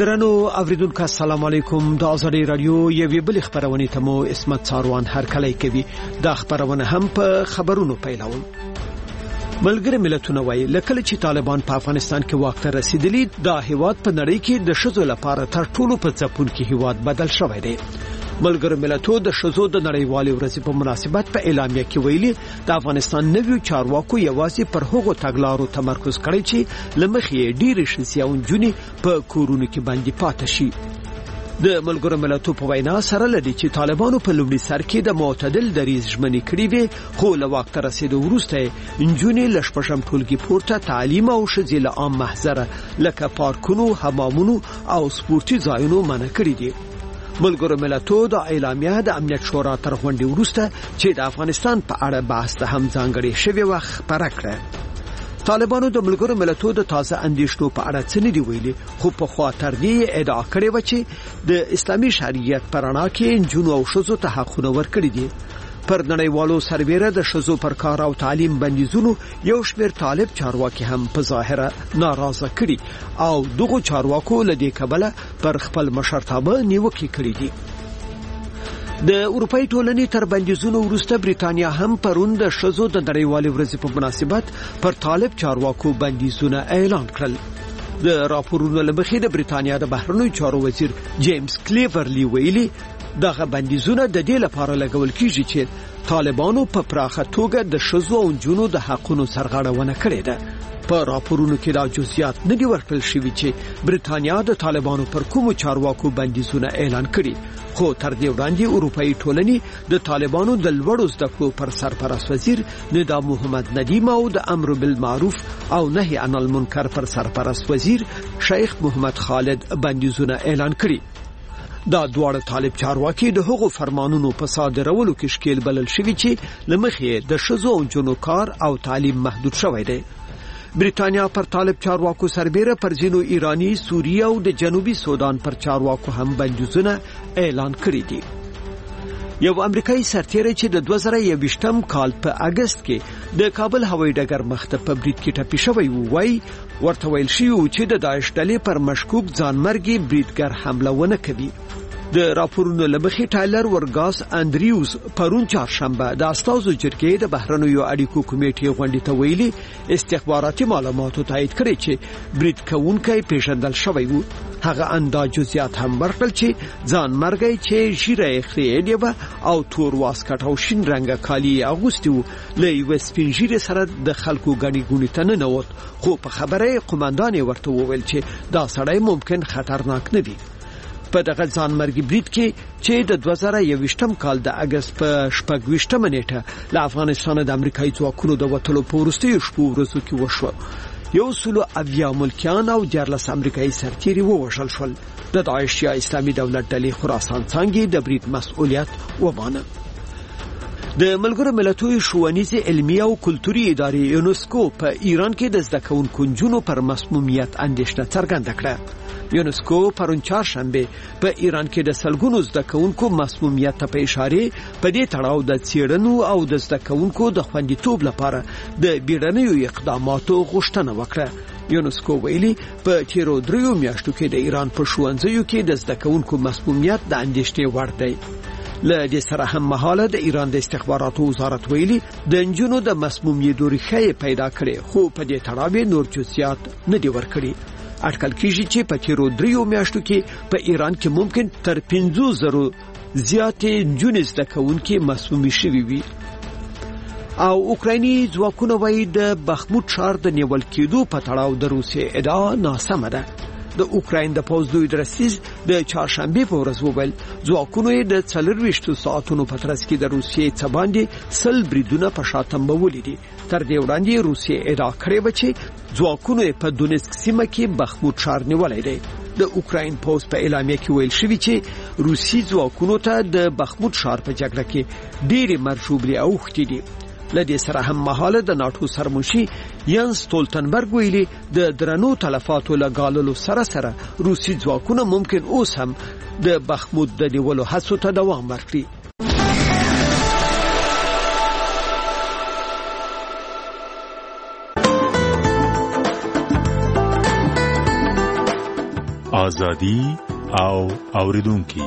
درنو اوریدونکو السلام علیکم د ازادي رادیو یوې بل خبرونه ته مو اسمت څاروان هر کله کوي دا خبرونه هم په خبرونو پیلوم. ملګری ملتونه وایي لکه چې طالبان په افغانستان کې واک ته رسیدلی دا هیواد په نړۍ کې د شذو لپاره تر ټولو په ځپون کې هیواد بدل شوی دی. ملګری ملتونو د شذو د نړیوالې ورځې په مناسبت په اعلامیه کې ویلي د افغانستان نویو چارواکو یوازې پر هغو تګلارو تمرکز کړی چې لمخې ډېر شسیاون جونی په کورونو کې باندې پاتې شي. د ملګرو ملتونو په وینا سره لدی چې طالبانو په لومړي سر کې د معتدل دریځ ژمنې کړې وي خو له وخت رسیدو وروسته انجونې لشپشم ټولګي پورته تعلیم او شذیل عام محضر لکه پارکونو حمامونو او سپورتي ځایونو منع کړی دي. ملګرو ملتونو د اعلامیه د امنیت شورا تر غونډې وروسته چې د افغانستان په اړه بحث ته هم ځانګړی شوی وخت خبره کړه. طالبانو د ملګرو ملتونو د تازه اندیشنو په اړه څه نه دی ویلي خو په خاطر دی ادعا کړې و چې د اسلامي شریعت پرانا کې جنو او شذو ته حقونه ورکړي دي. پر نړیوالو سرویره د شذو پر کار او تعلیم بندیزونو یو شمېر طالب چارواکي هم په ظاهره ناراضه کړي او دغه چارواکو له دې کبله پر خپل مشرتابه نیوکې کړې دي. د اروپای ټولنې تر بندیزونو وروسته بریتانیا هم پرون د شذو د نړیوالې ورځې په مناسبت پر طالب چارواکو بندیزونه اعلان کړل. د راپورونو لمخې د بریتانیا د بهرنیو چارو وزیر جیمز کلیورلی ویلي دغه بندیزونه د دې لپاره لګول کیږي چې طالبانو په پراخه توګه د شذو او جنونو د حقونو سرغړونه کړې ده. په راپورونو کې دا جزئیات نه دي ورکړل شوي چې بریتانیا د طالبانو پر کومو چارواکو بندیزونه اعلان کړي خو تر دې وړاندې اروپאי ټولنې د طالبانو د لوړو زده کړو پر سرپرست وزیر ندا محمد ندیم او د امر بالمعروف او نهي عن المنکر پر سرپرست وزیر شیخ محمد خالد بندیزونه اعلان کړي. دا دواړه طالب چارواکي د هغو فرمانونو په صادرولو کې شکیل بلل شوی چې لمخې د شذو او جنو کار او تعلیم محدود شوی دی. بریتانیا پر طالب چارواکو سربېره پر ځینو ایرانی، سوریه او د جنوبي سودان پر چارواکو هم بندیزونه اعلان کړي دي. یو امریکایي سرتیری چې د 2021م کال په اگست کې د کابل هوایي ډګر مخته په برید کې ټپي شوی وای ورته ویل شوی چې د داعش ډلې پر مشکوک ځانمرګي بریدګر حمله ونه کوي. د راپورونو لمخې ټایلر ورګاس انډریوز پرون چهارشنبه د استازو جرګې د بهرنیو اړیکو کمیټې غونډې ته ویلي استخباراتي معلوماتو تایید کړي چې برید کوونکی پیژندل شوی وو. هغه انداز جزئیات هم ورکړل چې ځانمرګي چې ژیره خري دی او تور واسکټ او شین رنګه کالی اغوستي وو له یو سپین ژیره سره د خلکو غني ګونی ته نه نوت خو په خبره قومندان ورته وویل چې دا سړی ممکن خطرناک نه وي. په دغه ځانمرګي برید کې چې د 2021م کال د اگست په 28مه نیټه له افغانستان د امریکایي ځواکونو د وټلو په وروستیو شپو ورځو کې وشو. 180 ملکیان او 14 امریکایي سرتیري ووژل شول. د داعش یا اسلامي دولت ډلې خراسان څنګه د برید مسؤلیت ومانه. د ملګرو ملتونو ښوونیزه علمي او کلتوري ادارې یونسکو په ایران کې د زده کوونکو جنونو پر مسمومیت اندېښنه څرګنده کړه. یونسکو پرون چهارشنبه په ایران کې د سلګونو زده کوونکو مسمومیت ته په اشاره په دې تړاو د څېړنو او د زده کوونکو د خوندیتوب لپاره د بیړنیو اقداماتو غوښتنه وکړه. یونسکو ویلي په تیرو 3 میاشتو کې د ایران په ښوونځیو کې د زده کوونکو مسمومیت د اندېښنې وړ دی. له دې سره هم مهاله د ایران د استخباراتو وزارت ویلي د انجونو د مسمومیت ریښې پیدا کړي خو په دې تړاو نور جزئیات نه دی ورکړي. اټکل کیږي چې په تیرو 3 میاشتو کې په ایران کې ممکن تر 50,000 زیاتې جنونې زده کوونکي مسموم شوي وي. او اوکرایني ځواکونه وایي د بخموت ښار د نیول کېدو په تړاو د روسیې ادعا ناسمه ده. د اوکراین د پوځ لوی درسیز د چهارشنبه په ورځ وویل ځواکونو د 24 ساعتونو په ترڅ کې د روسیې څخه باندې 100 بریدونه په شاتم ولیدي. تر دې وړاندې روسیې ادعا کړې و چې ځواکونو په دونیسک سیمه کې بخموت ښار نیولای دی. د اوکراین پوځ په اعلامیه کې ویل شوی چې روسي ځواکونو ته د بخموت ښار په جګړه کې ډېری مرشوبلي اوختي دي. لدې سره هم مهاله د ناتو سرمشي یانس ستولتنبرګ ویلي د درنو تلفاتو لګاللو سره روسي ځواکونه ممکن اوس هم د بخموت د نیولو هڅو ته دوام ورکړي. ازادي او اوریدونکو.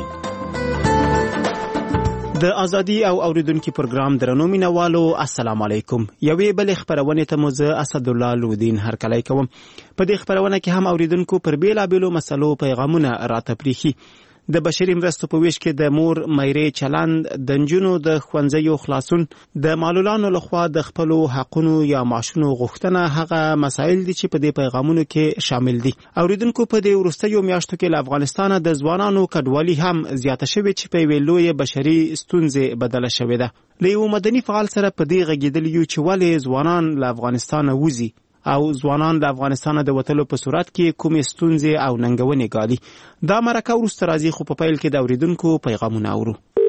د ازادي او اوریدونکو پروګرام درنو مینوالو السلام علیکم. یوې بل خبرونه ته موزه اسد الله لودین هر کله کوم. په دې خبرونه کې هم اوریدونکو پر بیلا بیلو مسلو پیغامونه راته پریخي. د بشري مرستو په ویش کې د مور مېرې چلند، د نجونو د ښوونځیو خلاصون، د معلولانو لخوا د خپل حقونو یا معاشونو غوښتنه هغه مسایل دي چې په دې پیغامونو کې شامل دي. اوریدونکو په دې وروستیو میاشتو کې له افغانستان د ځوانانو کډوالي هم زیاته شوې چې په ویلوې بشري ستونزې بدله شوې ده. له یو مدني فعال سره په دې غږیدل یو چې ولې ځوانان له افغانستان وځي او ځوانان د افغانستان د وټلو په صورت کې کومې ستونزې او ننګونې ګالي. دا مرکه وروسته راځي، خو په پیل کې د اوریدونکو پیغامونه اورو.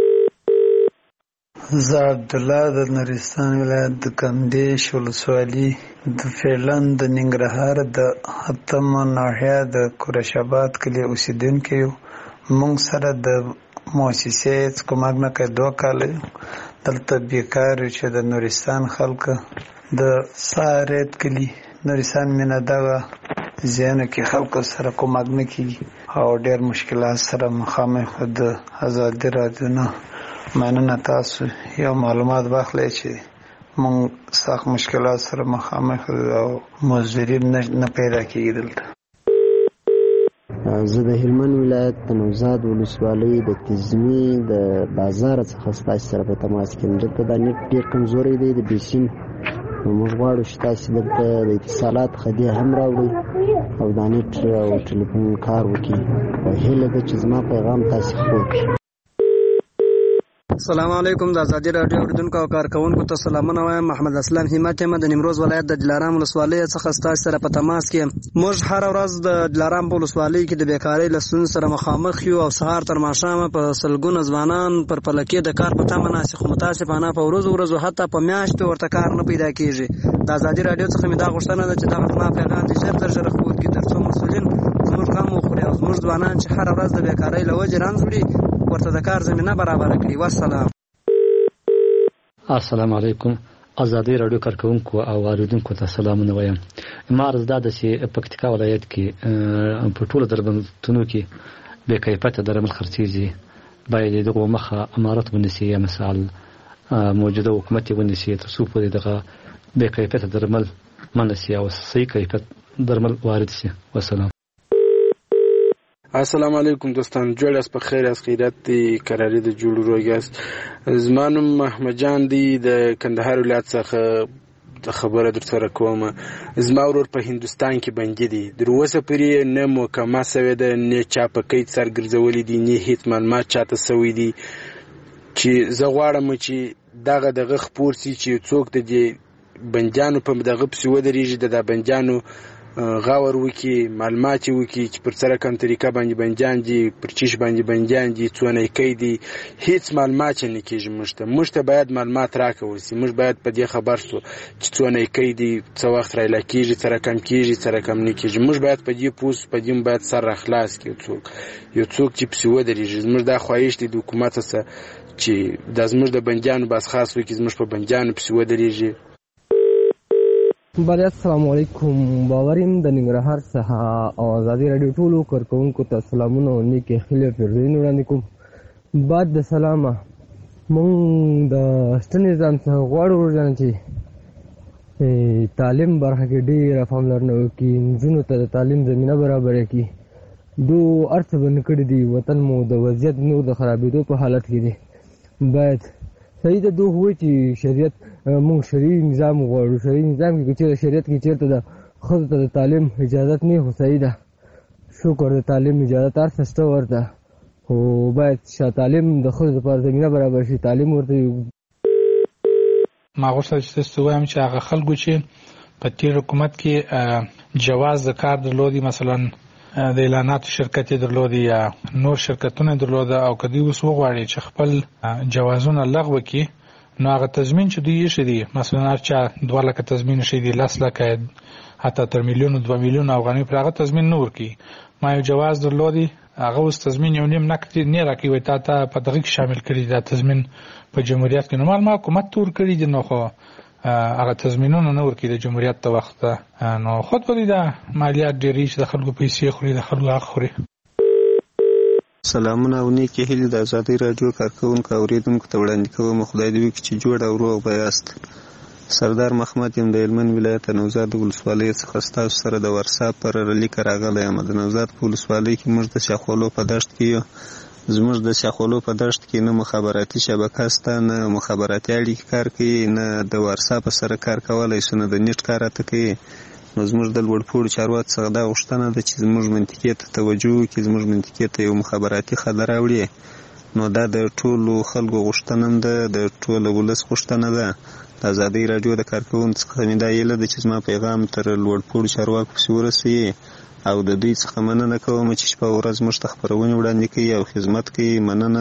زه عبدالله د نورستان ولایت د کندیش ولسوالي د فعلن د ننګرهار د اتم ناحیه د قریشاباد کلی اوسیدونکی یو. موږ سره د مؤسسې څخه کومک نه کوي 2 کال دلته بیکار چې د نورستان خلک د سارت کلی نورستان مینه دغه زیانه کې خلکو سره کومک نه کیږي او ډېر مشکلات سره مخامخ. د ازادي رادیو نه مننه، تاسو یو معلومات واخلئ چې موږ سخت مشکلات سره مخامخ او مزدورین نه پیدا کیږي دلته. زه د هلمند ولایت د نوزاد ولسوالۍ د تزمي د بازار څخه ستاسو سره په تماس کې یم. دلته د نت ډېر کمزوری دی د بیسین. موږ غواړو چې تاسو دلته د اتصالات خدي هم راوړئ او د نت او ټلیفون کار وکړي. هیله ده چې زما پیغام تاسو خپور کړئ. السلام علیکم. د ازادي رادیو اوریدونکو او کارکونکو ته سلامونه وایم. محمد اسلام همت یم د نیمروز ولایت د دلارام ولسوالۍ څخه ستاسو سره په تماس کې. موږ هر ورځ د دلارام ولسوالۍ کې د بیکاری له ستونزو سره مخامخ یو او سهار تر ماښامه په سلګونه ځوانان پر پلکې د کار په تمه ناست، خو متاسفانه په ورځو حتی په میاشتو ورته کار نه پیدا کیږي. د ازادي رادیو څخه مې دا غوښتنه ده چې دغه زما پیغام دې ژر تر ژره خپور کړي ترڅو مسؤلین زموږ غم وخوري او زموږ ځوانان چې هر ورځ د بیکاری له وجې رنځ وړي ورته د کار زمینه برابره کړي. والسلام. السلام علیکم. ازادي رادیو کارکونکو او اوریدونکو ته سلامونه وایم. مارز دا د پکتیکا ولایت کې په ټولو دربندونو کې بې کیفیته درمل خرڅیږي. باید دغه مخه امارات ونیسي یا مثال موجوده حکومت ونیسي تر څو پورې دغه بې کیفیته درمل منسي او صحیح کیفیت درمل وارد شي. والسلام. السلام علیکم دوستان، جوړ اس په خیر اس خیرات دی قراری د جوړ روګاس. زمانم محمد جان دی د کندهار ولایت څخه خبره در سره کوم. زما ورور په هندستان کې بندي دي. در اوسه پرې نه محکمه سوی ده، نه چا په قید سرګرځولي دي، نه هیڅ معلومات چاته سوی دي چې زه غواړم چې دغه خپور سي چې څوک د دې بندیانو په دغه پسې ودرېږي، د بندیانو غور وکي، معلومات وکي چې پر سره کوم طریقه باندې بندیان دي، پر چیش باندې بندیان دي، څونه کوي دي. هیڅ معلومات نه کیږي. موږ ته باید معلومات راکوي. موږ باید په دې خبر سو چې څونه کوي دي، څو وخت راځي کیږي، سره کم کیږي، سره کم نه کیږي. موږ باید په دې پوس په دې باید سره اخلاص کړو. یو څوک چې په سیو درېږي، موږ دا خواهش دي د حکومت سره چې د زموږ د بندیانو بس خاص وکي، زموږ په بندیانو په سیو درېږي. بله السلام علیکم. باوریم د ننګرهار څخه او ازادي رادیو ټولو کارکونکو ته سلامونه او نیکې خیلې پیرزوینې وړاندې کوم. بعد د سلامه مونږ د شته نظام څخه غواړو ورجانه چې تعلیم برخه کې ډېره پاملرنه وکړي، نجونو ته د تعلیم زمینه برابره کړي. دو هر څه بند کړي دي، وطن مو د وضعیت نور د خرابېدو په حالت کې دی. باید صحیح ده دوه وایي چې شریعت موږ شرعي نظام غواړو. شرعي نظام کې چې شریعت کې چېرته د ښځو ته د تعلیم اجازت نه خو صحیح ده، شکر د تعلیم اجازت هر څه شته ورته، خو باید تعلیم د ښځو لپاره زمینه برابر شي. تعلیم ورته ما غوښتل چې تاسو وایم چې هغه خلکو چې په تیر حکومت کې جواز د کار درلودي، مثلا د اعلاناتو شرکت درلودي یا نور شرکتونه درلوده، او کدی اوس وغواړي چې خپل جوازونه لغوه کړي، نو هغه تضمین چې دوی یې شدي، مثلا هر چا 2 لکه تضمین شدي، 10 لکه حتی تر میلیون 2 میلیون افغانۍ پر هغه تضمین نه ورکړي. ما یو جواز درلودي، هغه اوس تضمین یو نیم نقد نه راکوي، تا ته په دغه کې شامل کړي دا تضمین په جمهوریت کې. نو ما حکومت تور کړی دي، نو خو هغه تضمینونه نه ورکړي د جمهوریت ته وخت، نو خود به دا مالیات ډېری چې د خلکو پیسې خوري، د خلکو حق خوري. سلامونه او نیکې هیلې د ازادۍ راډیو کارکوونکو اورېدونکو ته وړاندې کوم. خدای دې وکړي چې جوړ او روغ به یاست. سردار محمد یم د هلمند ولایت نوزاد ولسوالۍ څخه ستاسو سره د ورساپ پر لیک راغلی یم. د نوزاد په ولسوالۍ کې موږ د شاخولو په دشت کې یو. زموږ د شاخولو په دشت کې نه مخابراتي شبکه شته، نه مخابراتي اړیکې کار کوي، نه د ورساپ سره کار کولی شو، نه د نیټ کار راته کوي. نو زموږ د لوړپوړو چارواکو څخه دا غوښتنه ده چې زموږ منطقې ته توجه وکړي، زموږ منطقې ته یو مخابراتي خط راوړي. نو دا د ټولو خلکو غوښتنه هم ده، د ټولو ولس غوښتنه ده. د ازادۍ راډیو د کارکوونکو څخه مې دا هیله ده چې زما پیغام تر لوړپوړو چارواکو پسې ورسوي او د دوی څخه مننه کوم چې شپه او ورځ موږ ته خپرونې وړاندې کوي او خدمت کوي. مننه.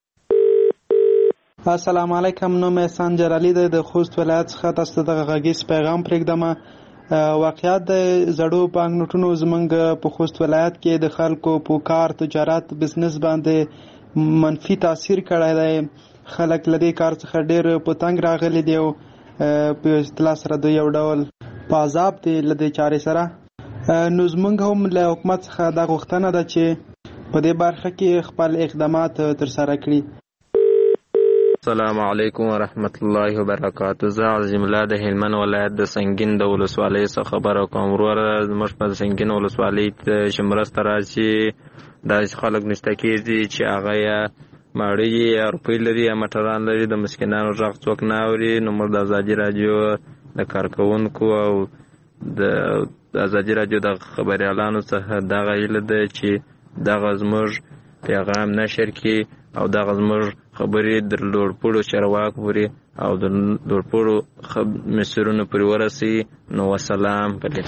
السلام علیکم. نوم یې احسان جلالی دی د خوست ولایت څخه. تاسو ته دغه غږیز پیغام پرېږدم. واقعیت د زړو بانک نوټونو زمونږ په خوست ولایت کې د خلکو په کار، تجارت، بزنس باندې منفي تاثیر کړی دی. خلک له دې کار څخه ډېر په تنګ راغلي دي او په اصطلاح سره د یو ډول په عذاب دي له دې چارې سره. نو زمونږ هم له حکومت څخه دا غوښتنه ده چې په دې برخه کې خپل اقدامات ترسره کړي. السلام علیکم ورحمت الله وبرکاته. زه عظیم الله د هلمند ولایت د سنگین د ولسوالۍ څخه خبره کوم. وروره زموږ په سنگین ولسوالۍ چې مرسته راشي داسې خلک نشته کېږي چې هغه یا ماړه یا روپۍ لري یا موټران لري، د مسکینانو غږ څوک نه اوري. نو موږ د ازادي راډیو د کارکوونکو او د ازادي راډیو د خبریالانو څخه دغه هیله ده چې دغه زموږ پیغام نشر کړي او دغه زموږ خبرې د لوړپوړو چارواکو پورې او د لوړپوړو مسؤلینو پورې ورسوي. نو وسلام.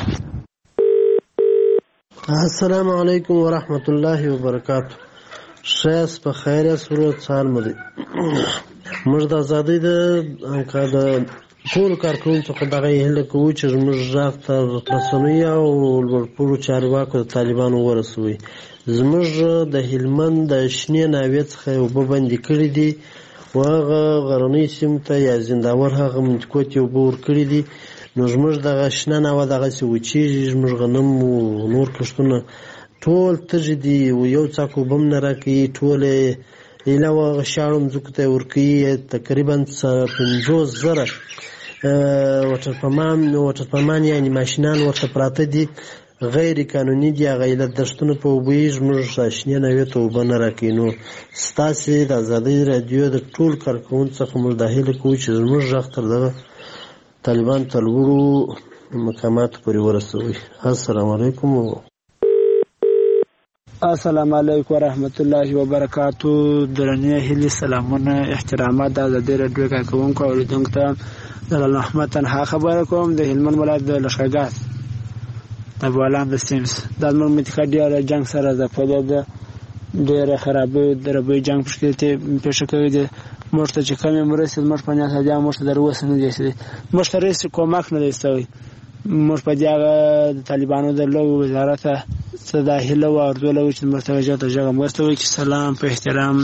السلام علیکم ورحمت الله وبرکاته. شایست په خیر یاست؟ ورور سهار مو دی. موږ د ازادۍ د ټولو کارکوونکو څخه دغه هیله کوو چې زموږ غږ تر رسنیو او لوړپوړو چارواکو د طالبانو ورسوي. زموږ د هلمند د شنې ناوې څخه اوبه بندې کړي دي او هغه غرنۍ سیمو ته یا زنداور هغه منطقو ته اوبه ورکړي دي. نو زموږ دغه شنه ناوه دغسې وچېږي، زموږ غنم او نور کښتونه ټول تږي دي او یو څاک اوبه هم نه راکوي. ټول ایله او هغه شاړو مځکو ته یې ورکوي. تقریبا 50,000 وټرپمان یعنې ماشینان ورته پراته دي، غیر قانوني دي. هغه علت دښتونه په اوبه یې زموږ شنې ناوې ته اوبه نه راکوي. نو ستاسې د ازادۍ راډیو د ټول کارکوونکو څخه موږ دا هیله کوو چې زموږ غږ تر دغه طالبان ته لوړو مقاماتو پورې ورسوي. السلام علیکم. السلام علیکم ورحمت الله وبرکاتو. درنې هیلې، سلامونه، احترامات د ازادۍ راډیو کارکوونکو او اوریدونکو ته د محمد تنها خبره کوم د هلمند ولایت د لښکرګاه د بولان د سیمز. د زموږ منطقه ډېره جنګ سره ځپلې ده، ډېره خرابۍ دربۍ جنګ پکې پېښه کوي ده. موږ ته چې کمې مرستې زموږ په نیت هدیه موږ ته در اوسه نه دی رسېدلی، موږ ته هېڅ کومک نه دی شوی. موږ په دې هغه د طالبانو د لویو وزارت څه دا هیله و ارزو لرو چې موږ ته ژر تر ژره مرسته وکړي. سلام په احترام.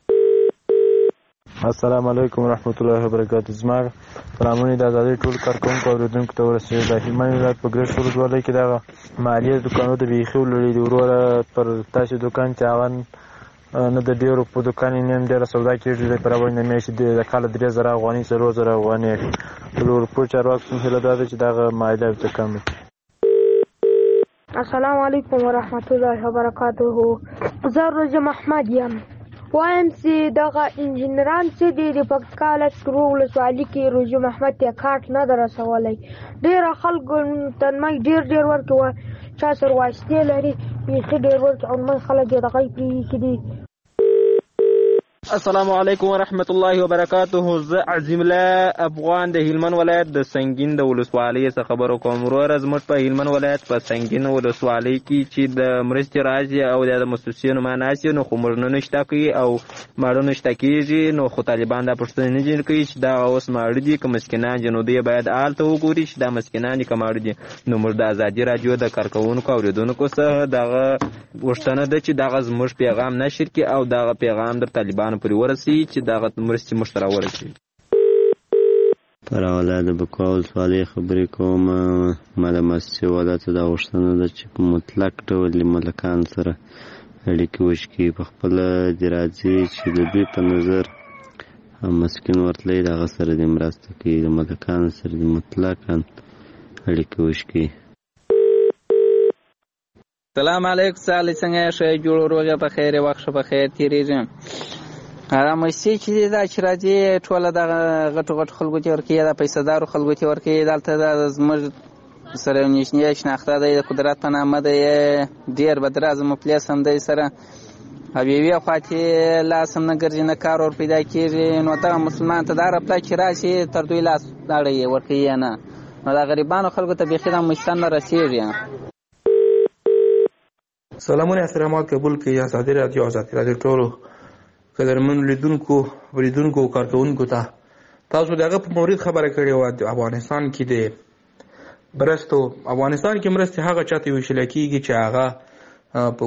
السلام علیکم ورحمت الله وبرکاته. زما سلامونه د ازادۍ ټول کارکوونکو او اوریدونکو ته ورسېږي. د هلمند ولایت په ګرشت ولسوالۍ کې دغه مالیې دکانونو د بیخي ولړي دي. وروره پر تاسې دکان چې هغه نه د ډېرو په دکان یې نیم ډېره سودا کېږي دی پر اول نه میاشتې د کاله 3,000 افغانۍ 4,000 افغانۍ. لوړپوړو چارواکو څخه هیله دا ده چې دغه مالیه ورته کم کړي. السلام علیکم ورحمت الله وبرکاته. زه روزه محمد یم. وایم چې دغه انجینران چې د پکتیکا ولایت ولسوالۍ کې روزه محمد ته کارت نه در رسولی. ډېره خلکو تنمۍ ډېر ورکوي، چا سره واسطې لري بیخي ډېر ورکوي او نمۍ خلک یې دغه پرېښي دي. السلام علیکم ورحمت الله وبرکاته. زه عظیم الله افغان د هلمند ولایت د سنگین د ولسوالۍ څخه خبرو کوم. وروره زموږ په هلمند ولایت په سنگین ولسوالۍ کې چې د مرستې راځي او د مؤسسینو معناسي نو خو موږ نه شته کوي او ماړه نشته کېږي. نو خو طالبان دا پوښتنه نه جوړ کوي چې دا اوس ماړه دي که مسکینان دي، نو دوی باید هلته وګوري چې دا مسکینان دي که ماړه دي. نو موږ د ازادي راډیو د کارکوونکو او اوریدونکو څخه دغه غوښتنه ده چې دغه زموږ پیغام نشر کړي او دغه پیغام در طالبانو پورې ورسوي چې دغه مرستې موږ ته راورسوي. پر حواله د بکوا ولسوالۍ خبرې کوم. ما د مؤسسې والا ته دا غوښتنه ده چې په مطلق ډول له ملکانو سره اړیکې وشکي. په خپله دې راځي چې د دوی په نظر مسکین ورتلی د هغه سره دې مرسته کوي، د ملکانو سره دې مطلقاً اړیکې وشکي. سلام علیکم سالی څنګه یې؟ ښه جوړ روغه په خیر وخت په خیر تیریږي. مستي چې دا چې راځي ټوله دغه غټو غټو خلکو ته ورکوي، دا پیسهدارو خلکو ته ورکوي. دلته دا زموږ سره یو نږدې شناخته دی د قدرت په نامه دی، ډېر بدرازه مفلس هم دی سره، او یوې خواته لاس هم نه ګرځي نه کار ور پیدا کېږي. نو دغه مسلمان ته دا رپله چې راشي تر دوی لاس داړی ورکوي یا نه، نو دا غریبانو خلکو ته بیخي دا مشتن نه رسېږي. سلامونه احترامات قبول کړئ. ازادي راډیو ټولو قدرمنو لیدونکو او کارکوونکو ته تاسو دغه په مورید خبره کړې وه. افغانستان کې د مرستو مرستې هغه چاته ویشل کېږي چې هغه په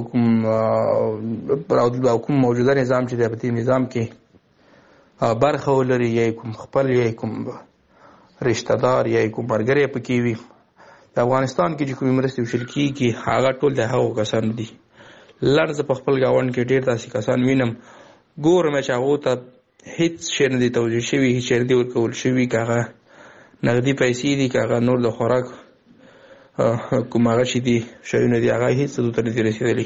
کوم موجوده نظام چې دی په دې نظام کې برخه ولري، یا کوم خپل یا کوم رشته دار یا کوم ملګری پکې وي. د افغانستان کې چې کومې مرستې ویشل کېږي هغه ټول د هغو کسانو دي. لړ زه په خپل ګاونډ کې ډېر داسې کسان وینم، ګورم چې هغو ته هېڅ شی نه دی توجیه شوي، هېڅ شی نه دی ورکول شوي، که هغه نغدي پیسې دي، که هغه نور د خوراک کوم هغه چې دي شیونه دي، هغه هېڅ څه ته نه دي رسېدلي.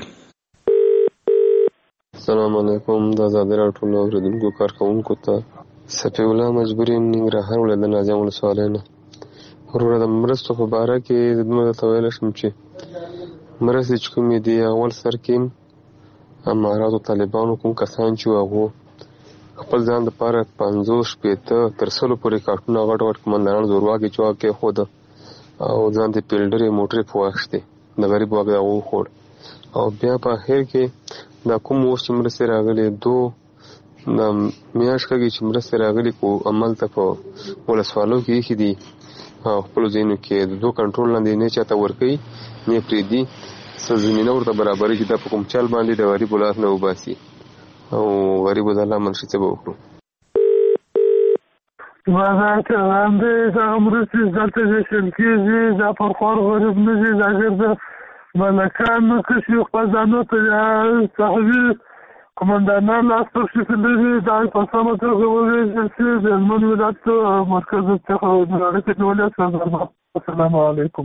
السلام علیکم. د ازادي راډیو ټولو اورېدونکو کارکوونکو ته صفي الله مجبور یم ننګرهار ولایت د نازیانو ولسوالۍ نه. وروره د مرستو په باره کې زما درته ویلی شم چې مرستې چې کومې دي اول سر کې اماراتو طالبانو کوم کسان چې هغو خپل ځان دپاره 50-60 تر 100 پورې کارټونه غټ غټ قمندانان زورواکي چې هغه کېښوده او ځان ته پیلډرې موټرې په واخیستې، د غریب واک هغه وخوړ. او بیا په اخر کې دا کوم اوس چې مرستې راغلي د میاشت کېږي چې مرستې راغلي خو هملته په ولسوالو کې ایښي دي او خپلو ځایونو کې د دو کنټرول لاندې نه چاته ورکوي نه پرېږدي، څه زمینه ورته برابري چې دا په کوم چل باندې د غریبو لاس نه وباسي او غریبو د الله منشي څه به وکړو. وضعیت لاندې دغه مرستې دلته ویشل کېږي، دا پرخوار غریب نه دي، دا ګرده ملکان نه کشي خپل ځانو ته صحوي قمندانان لاس پرشي دي، دا په سمه توګه وویشل شي. د هلمند ولایت مرکز څخه د اړیکې نیولې څه. السلام علیکم.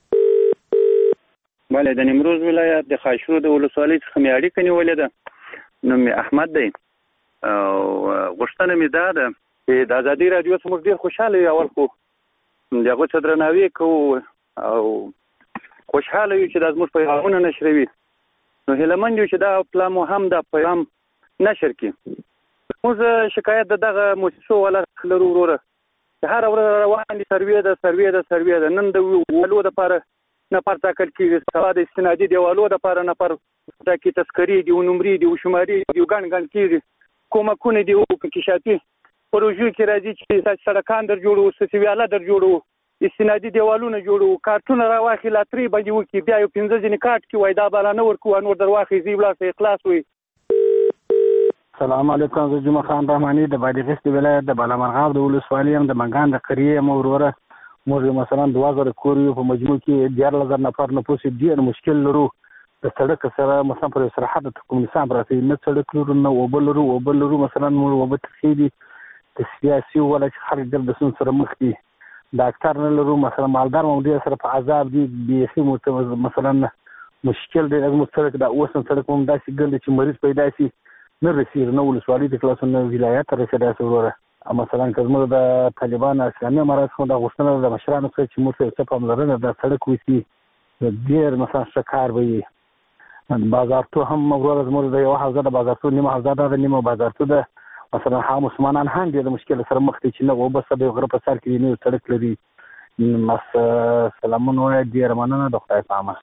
بله، د نیمروز ولایت د خاشرود د ولسوالۍ څخه مې اړیکه نیولې ده. نوم مې احمد دی او غوښتنه مې دا ده چې د ازادي راډیو څخه موږ ډېر خوشحاله یو. اول خو د هغو څه درناوی کوو او خوشحاله یو چې دا زموږ پیغامونه نشروي. نو هیلهمند یو چې دا پلا مو هم دا پیغام نشر کړي. موږ شکایت د دغه مؤسسو والا لرو وروره چې هره ورځ روان دي سروې ده. نن د والو دپاره نفر ټاکل کېږي، سبا د استنادي دیوالو دپاره نفر ټاکي، تذکرې دي، نمرې دي، شمارې دي، ګڼ کېږي، کومکونه دي، انکشافي پروژو کې راځي چې سړکان در جوړو، سسویاله در جوړو، استنادي دیوالونه جوړو، کارټونه راواخلي لاترې باندې وکړي، بیا یو 15 ځینې کارټ کې وایي دا بالا نه ورکوو، نور در واخلي زی ولاړ اخلاص وي. السلام علیکم. زه جمعه خان رحماني د بادغیس ولایت د بالامرغاب د ولسوالۍ یم، د منګان د قریې یم. وروره موږ مثلا 2000 کور یو په مجموع کې 14000 نفر نفوس ډېر مشکل لرو. د سړک سره مثلا پر سرحد ته کوم نظام راځي، نه سړک لرو نه اوبه لرو. مثلا موږ اوبه تخیلي د سیاسي ولا چې خلک ګرد سن سره مخ دي، ډاکټر نه لرو. مثلا مالدار مو ډېر سره په عذاب دي، بیخي مثلا مشکل دی. زموږ سړک دا اوس سړک هم داسې ګرد چې مریض پیدا شي نه رسېږي، نه ولسوالۍ ته خلاص نه ولایت ته رسېږي. داسې وروره مثلا که زموږ د طالبانو اسلامي امارات څخه دا غوښتنه د مشرانو څخه چې موږ ته څه پاملرنه دا سړک وشي، ډېر مثلا ښه کار به وي. بازارتو هم وروره زموږ د یوه حوزه د بازارتو نیمه حوزه ده، نیمه بازارتو ده. مثلا هغه مسلمانان هم ډېر د مشکل سره مخ دي چې نه اوبه سه د غره په سر کې دي، نه سړک لري. سلامونه وایه، ډېره مننه، د خدای په امان.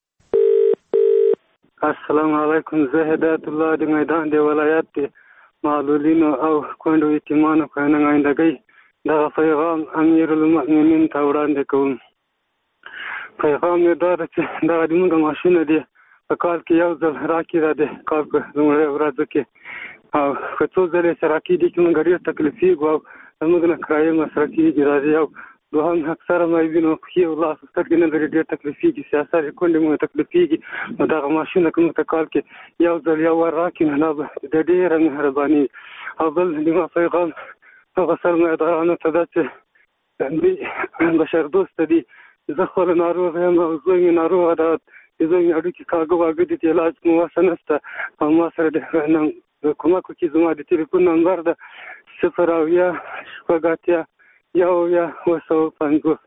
السلام علیکم. زه هدایت الله د میدان د ولایت د معلولینو او کونډو یتیمانو په نمایندګۍ دغه پیغام امیرالمؤمنین ته وړاندې کوم. پیغام یې دا ده چې دغه زموږ ماشینه دي په کال کې یو ځل راکې ده، د کال په لومړۍ ورځو کې، او که څو ځلې چې راکې دي چې موږ ډېر تکلیفېږو او زموږ نه کرایې مصرفېږي. راځي او دوهم اکثره مایبینو پښې او لاس سترګې نه لري ډېر تکلیفېږي سیاست یې کونډې مو تکلیفېږي نو دغه ماشینه که موږ ته کال کې یو ځل یو ور راکړي نو دا به د ډېره مهرباني او بل زما پیغام هغه سرمایه‌دارانو ته ده چې دوی بشردوسته دي زه خپله ناروغه یم او زوی مې ناروغه ده د زوی مې هډوکي کاږه واږه دي د علاج کوم وسه نشته او ما سره د کومک وکړي زما د تلیفون نمبر ده 0 شپږ یو 250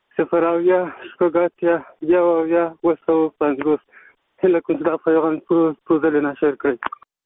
0 شپږ 250 هله کوم دا پیغام څو ځلې نشر کړئ.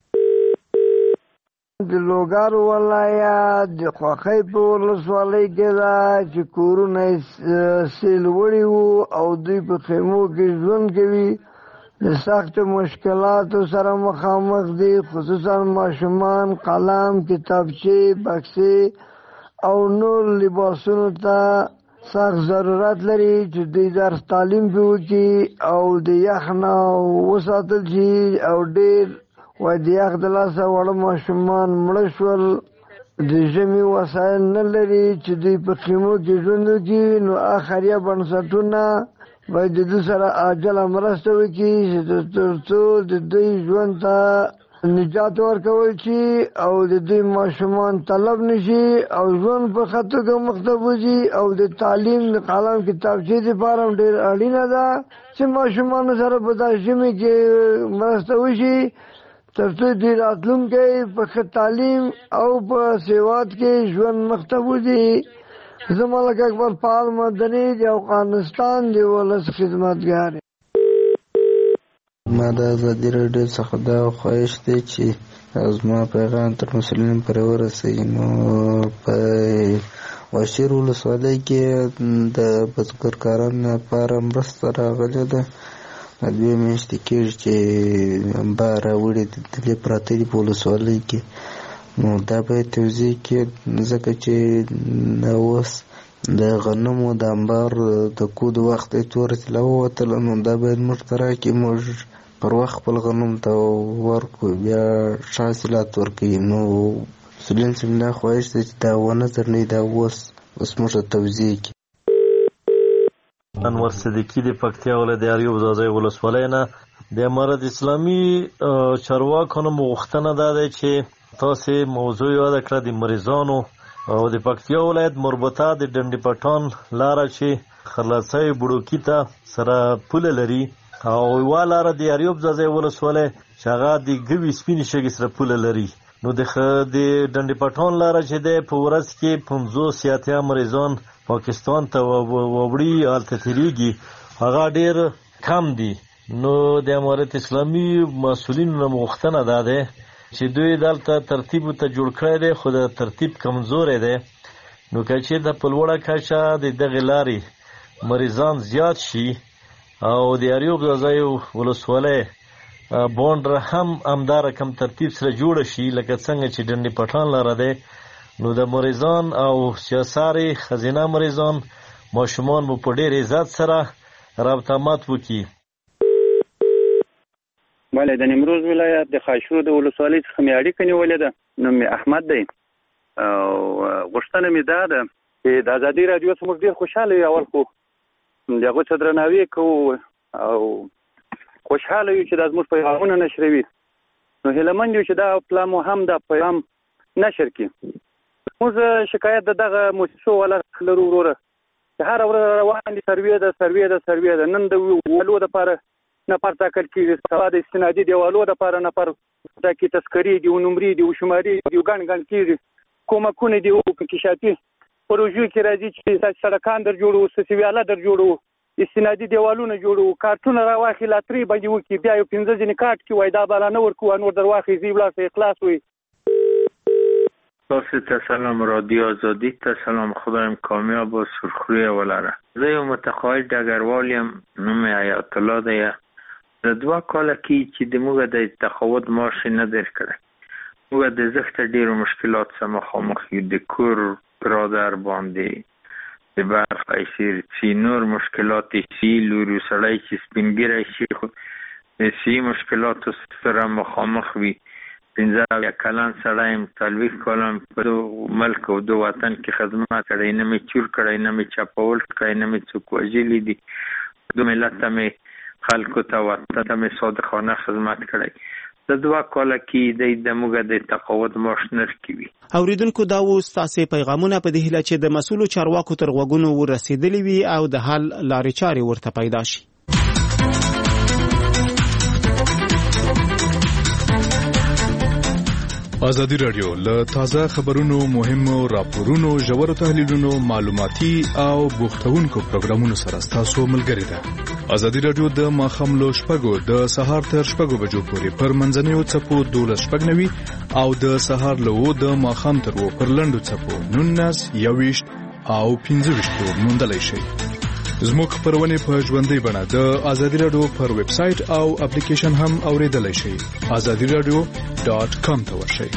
د لوګر ولایت د خوښۍ په ولسوالۍ کې ده چې کورونه سیل وړي وو او دوی په خیمو کې ژوند کوي د سختو مشکلاتو سره مخامخ دي خصوصا ماشومان قلم کتابچې بکسې او نور لباسونو ته سخت ضرورت لري چې دوی درس تعلیم پې وکړي او د یخ نه وساتل شي او ډېر وای د یخ د لاسه واړه ماشومان مړه شول د ژمي وسایل نه لري چې دوی په خیمو کې ژوند وکړي نو خیریه بنسټونه باید د دوی سره عاجله مرسته وکړي چې تر څو د دوی ژوند ته نجات ورکول شي او د دوی ماشومان طلب نشي او ژوند په ښه توګه مخته وځي او د تعلیم د قلم کتابچې دپاره هم ډېر اړینه ده چې ماشومانو سره په دا ژمي کې مرسته وشي تر څو دوی راتلونکی په ښه تعلیم او په سواد کې ژوند مخته وځي. زه ملک اکبر فعال مدني د افغانستان د ولس خدمتګار یم. ما د ازادي راډیو څخه دا خواهش دی چې زما پیغام تر مسؤلینو پورې ورسوي. نو په واشیر ولسوالۍ کې د بزګرکارانو لپاره مرسته راغلې ده. 2 میاشتې کېږي چې انبار راوړي دلې پراته دي په ولسوالۍ کې. نو دا باید توضیح کړي ځکه چې اوس د غنمو د انبار د کود وخت یې تور طلا ووتله نو دا باید موږ ته راکړي موږ پر وخت خپل غنم ته ورکړو بیا ښه حاصلات ورکوي. نو مسؤلین صاحب دا خواهش دی چې دا ونه ځنډوي دا اوس موږ ته توضیح کړي. انور صدیقي د پکتیا ولایت د اریوب ځاځی ولسوالۍ نه د امارت اسلامي چارواکو نه غوښتنه دا ده چې تاسې موضوع یاده کړه د مریضانو او د پکتیا ولایت مربوطه د ډنډې پټان لاره چې خرلڅۍ بوډوکي ته سره پوله لري او یوه لاره د اریوب ځاځی ولسوالۍ چې هغه د ګوي سپینې شګې سره پوله لري. نو د ډنډې پټان لاره چې دی په ورځ کې 50 مریضان پاکستان ته ووړي هلته تېرېږي هغه ډېر کم دي. نو د امارت اسلامي مسؤلینو نه غوښتنه دا دی چې دوی دلته ترتیب ته جوړ کړی دی خو د ترتیب کمزوری دی. نو که چېرته په لوړه کچه د دغې لارې مریضان زیات شي او د اریوب ځاځی ولسوالۍ بونډره هم همدا رقم ترتیب سره جوړه شي لکه څنګه چې ډنډې پټان لاره دی نو د مریضان او سیاساري خزینه مریضان ماشومان مو په ډېر عزت سره رابطه مات وکړي. بله د نیمروز ولایت د خاشرود ولسوالۍ څخه مې اړیکه نیولې ده. نوم مې احمد دی او غوښتنه مې دا ده چې د ازادي راډیو څخه موږ ډېر خوشحاله یو. اول خو د هغوی څه درناوی کوو او خوشحاله یو چې دا زموږ پیغامونه نشروي. نو هیلهمند یو چې دا پلان مو هم دا پیغام نشر کړي. موږ شکایت د دغه مؤسسو والا لرو وروره چې هره ورځ روان دي سروې ده نن د والو دپاره نفر ټاکل کېږي سبا د استنادي دیوالو دپاره نفر ټاکي تذکرې دي ونمرې دي وشمارې دي ګڼ کېږي کومکونه دي انکشافي پروژو کې راځي چې سړکان در جوړو سسویاله در جوړو استنادي دیوالونه جوړو کارتونه راواخلي لاترې باندې وکړي بیا یو 15 ځینې کارت کې وای دا بالا نه ورکوو نور در واخلي زی ولاړ اخلاص وي. تاسو ته سلام رادیو آزادی ته سلام خدایم کامیاب و سرخوری ولره. زه یو متقاعد ډګروال یم نوم یې حیات الله دی. د 2 کاله کې چې د موږ د تقاعد معاش نه درکړی موږ د زښته ډېرو مشکلات سره مخامخ یو د کور برادر باندې د برق ایسیر سی نور مشکلات سی لورو سړی چې سپینګیری شي خو د سی مشکلاتو سره مخامخ وي 15 کلن سړی یم، 40 کاله په ملک او د وطن کې خدمت کړی، نه مې چور کړی، نه مې چاپول کړی، نه مې څوک وژلي دي. د ملت ته مې خلکو ته وطن ته مې صادقانه خدمت کړی. د 2 کاله کې د موږ د تقاعد معاش نرخ وي. اوریدونکو دا و ستاسې پیغامونه په دې هیله چې د مسؤلو چارواکو تر غوږونو ورسېدلي وي او د حل لارې چارې ورته پیدا شي. ازادي راډیو له تازه خبرونو، مهمو راپورونو، ژورو تحلیلونو، معلوماتي او بوختونکو پروګرامونو سره تاسو ملګری ده. ازادي راډیو د ماښام له 6 د سهار تر 6 بجو پورې پر منځنیو څپو 12 او د سهار له د ماښام تر پر لنډو څپو 19 21 او 25 موندلای شئ. زموږ خبرونه په ژوندۍ بڼه د ازادي راډیو پر ویب سټ او اپلیکیشن هم اوریدلای شئ. azadiradio.com ته ورشئ.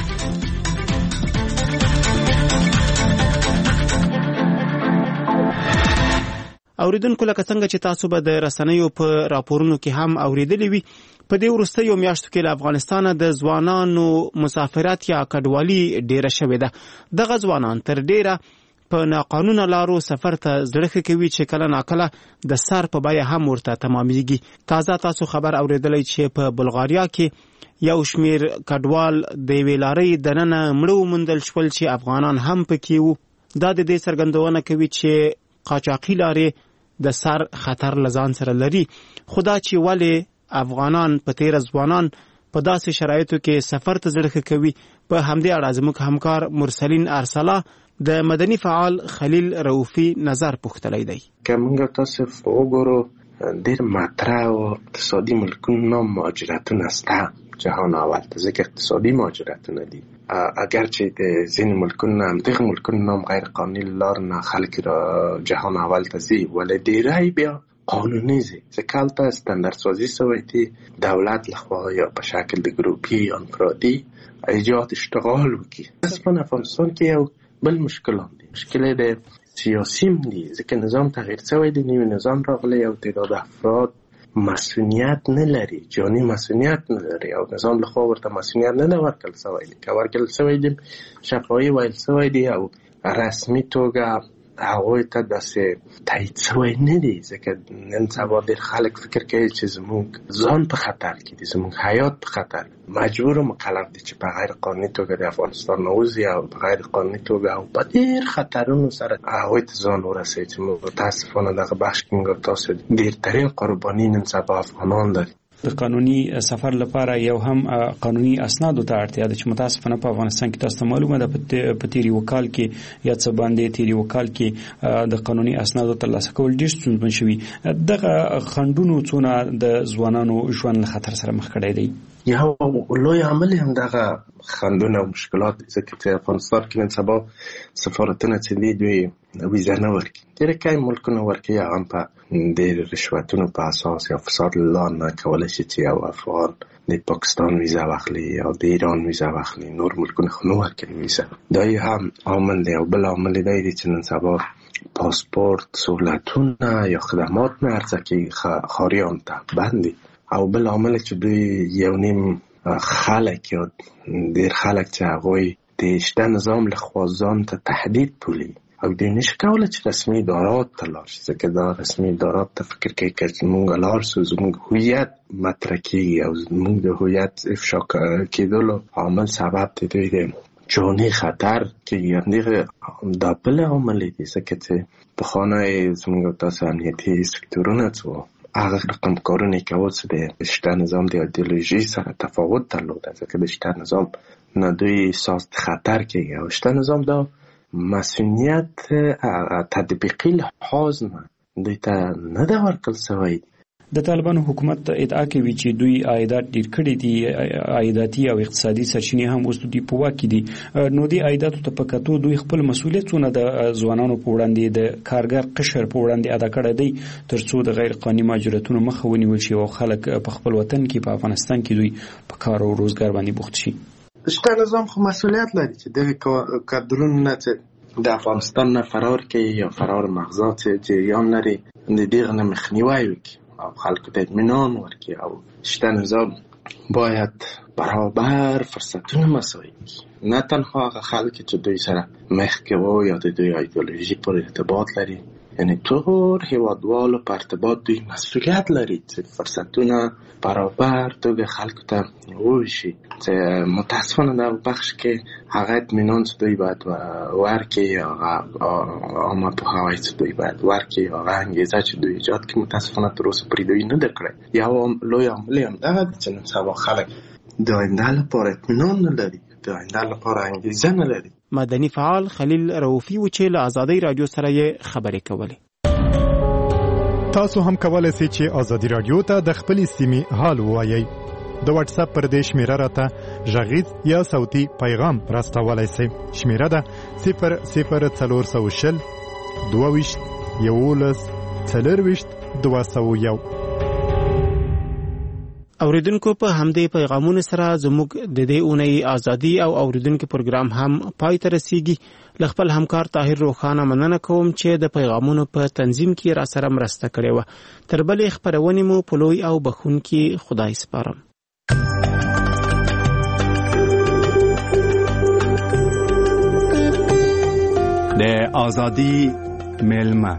اوریدونکو لکه څنګه چې تاسو به د رسنیو په راپورونو کې هم اوریدلی وي، په دې وروستیو میاشتو کې له افغانستانه د ځوانانو مسافرت یا کډوالي ډیره شوې ده. دغه ځوانان تر ډیره په ناقانونه لارو سفر ته زړه کوي چې کله ناکله د سر په بیه هم ورته تمامیږي. تازه تاسو خبر اوریدلی چې په بلغاریا کې یو شمیر کډوال د یوې لارۍ دننه مړه وموندل شول چې افغانان هم پکې وو. دا د دې څرګندونه کوي چې قاچاقي لارې د سر خطر له ځان سره لري. خو دا چې ولې افغانان په تیره ځوانان په داسې شرایطو کې سفر ته زړه کوي، په همدې اړه زموږ همکار مرسلین ارسلا د مدني فعال خلیل رؤفي نظر پوښتلی دی. که موږ تاسو وګورو ډېر مطرح او اقتصادي ملکونو مهاجرتونه شته جهان اول ته، ځکه اقتصادي مهاجرتونه دي. اگرچه د ځینې ملکونو هم دغه ملکونو هم غیر قانوني لار نه خلک را جهان اول ته ځي، ولی ډېری بیا قانوني ځي، ځکه هلته استانداردسازي شوی دي دولت لخوا یا په شکل د ګروپي یا انفرادي ایجاد اشتغال وکړي. په افغانستان کې یو بل مشکلات دي، مشکل د سیاسیم دي، ځکه نظام تغییر شوی دی، نوی نظام راغلی او تعداد افراد مسئولیت نه لري، جانی مسئولیت نه لري او نظام لخوا ورته مسئولیت نه ورکړل شوی دی. که ورکړل شوی دی شفاهي ویل شوی دی او رسمي توګه هغوی ته داسې تایید شوی نه دی، ځکه نن سبا ډېر خلک فکر کوي چې زموږ ځان په خطر کې دي، زموږ حیات په خطر، مجبور و مکلف دي چې په غیر قانوني توګه د افغانستان نه وځي او په غیر قانوني توګه او په ډېر خطرونو سره هغوی ته ځان ورسوي چې موږ متاسفانه دغه بخش کې موږ تاسو ډېرترین قرباني نن سبا افغانان لري. د قانوني سفر لپاره یو هم قانوني اسنادو ته اړتیا ده چې متاسفانه په افغانستان کې تاسو معلومه ده په تیری وکال کې یا څه باندې تیری وکال کې د قانوني اسنادو ترلاسه کول ډېر ستونزمن شوي. دغه خنډونو څونه د ځوانانو ژوند له خطر سره مخ کړی دی؟ یو لوی عامل هم دغه خنډونه او مشکلات دي، ځکه چې افغانستان کې نن سبا سفارتونه چې دي دوی ویزه نه ورکوي. ډېر کم ملکونه ورکوي، هغه هم په ډېر رشوتونو په اساس یا فساد له لارې نه کولی شي چې یو افغان د پاکستان ویزه واخلي یا د ایران ویزه واخلي، نور ملکونه خو نه ورکوي ویزه. دا هم عامل دی. او بل عامل دی چې نن سبا پاسپورت سهولتونه یا خدمات نه عرضه کوي ښاریانو ته بند دي. او بل عامل چې دوی یو نیم خلک یا ډېر خلک چې هغوی د شته نظام لخوا ځان ته تهدید بولي او دوی نشي کولی چې رسمي ادارات ته لاړ شي، ځکه دا رسمي ادارات ته فکر کوي که موږ لاړ شو زموږ هویت مطرح کېږي او زموږ د هویت افشا کېدلو عامل سبب د دوی د جاني خطر کېږي. همدغه دا بل عامل دی، ځکه چې پخوانی زموږ تاسو امنیتي سکتورونه څه هغه رقم کارونه کول چې د شته نظام د ایدئولوژي سره تفاوت درلوده، ځکه د شته نظام نه دوی احساس خطر کوي او شته نظام دا مسئولیت تطبیقی لحاظ نه دوی ته نه ده ورکړل شوی. د طالبانو حکومت ادعا کوي چې دوی عایدات ډیر کړي دي، عایداتي او اقتصادي سرچینې هم اوس دوی په واک کې دي. نو د عایداتو ته په کتو دوی خپل مسؤلیتونه د ځوانانو په وړاندې د کارګر قشر په وړاندې ادا کړی دی ترڅو د غیر قانوني مهاجرتونو مخه ونیول شي او خلک په خپل وطن کې په افغانستان کې دوی په کار او روزګار باندې بوخت شي. شته نظام خو مسؤلیت لري چې دغه کادرونو نه چې د افغانستان نه فرار کوي یا فرار مغزا چې جریان لري د دغه نه مخنیوی وکړي او خلکو ته اطمینان ورکړي. او شته نظام باید برابر فرصتونه مساوي نه تنها هغه خلک چې دوی سره مخکې وو یا د دوی ایدئولوژي پر ارتباط لري، یعنی ټول هیوادوالو په ارتباط دوی مسئولیت لري چې فرصتونه برابر توګه خلکو ته وویشي. چې متاسفانه در بخش کې هغه اطمینان چې دوی باید ورکړي، عامه پوهاوی چې دوی باید ورکړي، هغه انګېزه چې دوی ایجاد کړي، متاسفانه تر اوسه پرې دوی نه ده کړې. یو لوی عامل یې همدغه دی چې نن سبا خلک د آینده لپاره اطمینان نه لري، د آینده لپاره انګېزه نه لري. مدني فعال خلیل رؤوفي و چې له آزادۍ رادیو سره یې خبرې کولې. تاسو هم کولای شئ چې آزادۍ رادیو ته د خپلې سیمې حال ووایئ. د واتس اپ پر دې شمیره راته غږیز یا صوتي پیغام راستولای شئ. شمیره ده 00420 22 11 40 201. اوریدونکو په همدې پیغامونو سره زموږ د دې اونۍ ازادي او اوریدونکو پروګرام هم پای ته رسیږي. له خپل همکار طاهر روخانه مننه کوم چې د پیغامونو په تنظیم کې را سره مرسته کړې وه. تر بلې خپرونې مو په لوی او بخښونکي خدای سپارم. د ازادي ملما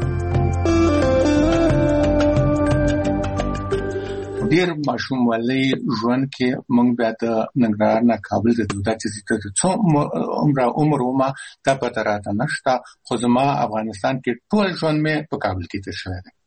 ډیر ماشوم ولې ژوند کې موږ بیا د ننګرهار نه کابل ته د چې څو عمر وما دا پته راته نشته، خو زما افغانستان کې ټول ژوند مې په کابل کې تیر شوی دی.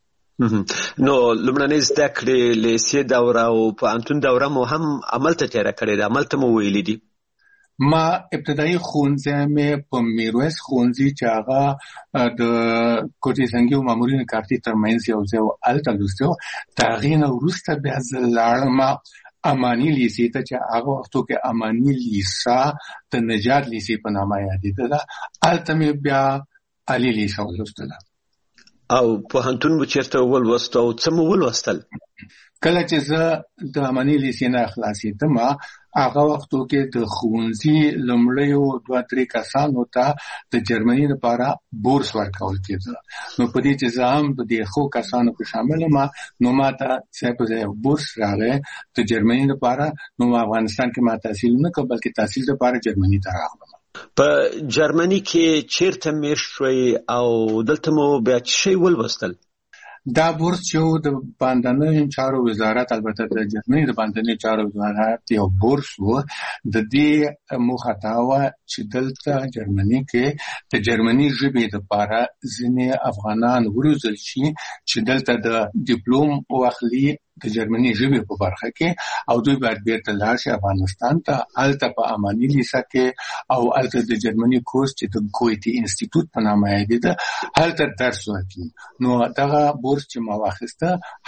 نو لومړنۍ زده کړې لیسې دوره او پوهنتون دوره مو هم عمل ته تېره کړې ده، عمل ته مو ویلي دي؟ ما ابتدایي ښوونځی مې په میرویس ښوونځي چې هغه د کوټې زنګي او مامورین کارتي ترمنځ یو ځای و، هلته لوستی و. د هغې نه وروسته بیا زه لاړم اماني لیسې ته چې هغه وختو کې اماني لیسه د نجات لیسې په نامه یادېدله. هلته مې بیا عالي لیسه ولوستله. او پوهنتون مو چېرته ولوست او څه مو ولوستل؟ کله چې زه د اماني لیسې نه خلاصېدم هغه وختو کې د ښوونځي لومړیو 2-3 کسانو ته د جرمني لپاره بورس ورکول کېده. نو په دې چې زه هم د دې ښو کسانو کې شامل یم، نو ما ته ځای په ځای بورس راغی د جرمني لپاره. نو افغانستان کې ما تحصیل نه کړ، بلکې تحصیل لپاره جرمني ته راغلم. په جرمني کې چیرته میشت شوئ او دلته مو بیا څه شی ولوستل؟ دا بورس چې د باندنیو چارو وزارت، البته د جرمني د باندنیو چارو وزارت یو بورس و، د دې موخه دا وه چې دلته جرمني کې د جرمني ژبې لپاره ځینې افغانان وروزل شي چې دلته د ډیپلوم واخلي د جرمني ژبې په برخه کې، او دوی باید بیرته لاړ شي افغانستان ته. هلته په اماني لیسه کې او هلته د جرمني کورس چې د ګویتي انسټیټوټ په نامه یادېده هلته درس ورکوي. نو دغه بورس چې ما واخیسته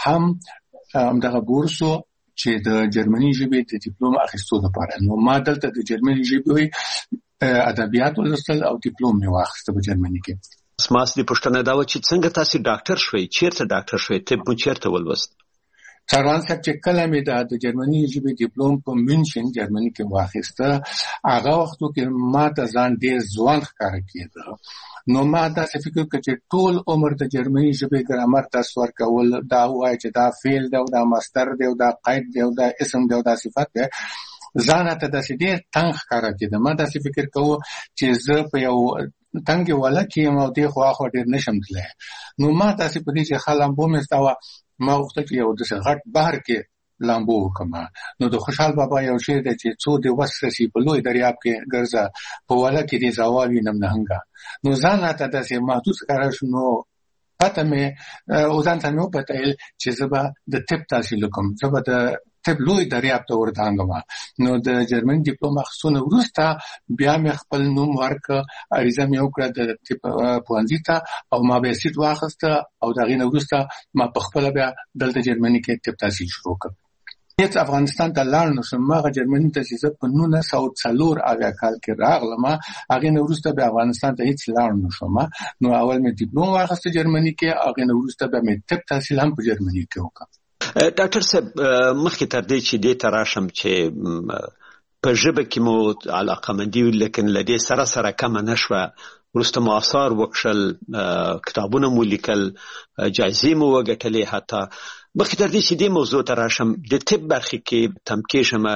همدغه بورس و چې د جرمني ژبې د ډیپلوم اخیستو لپاره. نو ما دلته د جرمني ژبې ادبیات ولوستل او ډیپلوم مې واخیسته په جرمني کې. زما اصلي پوښتنه دا وه چې څنګه تاسې ډاکټر شوئ؟ چېرته ډاکټر شوئ؟ طب مو چېرته ولوست؟ څاروان صاحب چې کله مې د جرمني ژبې ډیپلوم په مینشن جرمني کې واخیسته، هغه وختو کې ما ته ځان ډېر ځوان ښکاره کېده. نو ما داسې فکر وکړ چې ټول عمر د جرمني ژبې ګرامر درس ورکول، دا ووایي چې دا فعل دی او دا مصدر دی او دا قید دی او دا اسم دی او دا صفت دی، ځان ته داسې ډېر تنګ ښکاره کېده. ما داسې فکر کوو چې زه په یو تنګې وله کې یم او دې خوا خوا ډېر نشم تللی. نو ما داسې په دې چې ښه لامبو مې زده وه، ما غوښتل چې یو داسې غټ بحر کې لامبو وکړم. نو د خوشحال بابا یو شعر دی چې څو دې وس رسي په لوی دریاب کې ګرځه، په وله کې دې زوال وینم نهنګه. نو ځان راته داسې محدود ښکاره شو. نو پته مې ځان ته مې وپتیل چې زه به د طب تحصیل وکړم، زه به د طب لوی دریاب ته ورتانګم. نو د جرمني ډیپلوم اخیستو نه وروسته بیا مې خپل نوم ورکړ، عریضه مې وکړه د طب پوهنځي ته او ما بیا سیټ واخیسته او د هغې نه وروسته ما په خپله بیا دلته جرمني کې طب تحصیل شروع کړ. هېڅ افغانستان ته لاړ نه شم. هغه جرمني ته چې زه په 1904 کال کې راغلم، هغې نه وروسته بیا افغانستان ته هېڅ لاړ نه شم. نو اول مې ډیپلوم واخیسته جرمني کې، هغې نه وروسته بیا مې طب تحصیل هم په جرمني کې وکړ. ډاکټر صاحب، مخکې تر دې چې دې ته راشم چې په ژبه کې مو علاقمندي لیکن له دې سره سره کمه نه شوه، وروسته مو آثار وکړل، کتابونه مو لیکل، جایزې مو وګټلې حتی. مخکې تر دې چې دې موضوع ته راشم د طب برخې کې تمکې شمه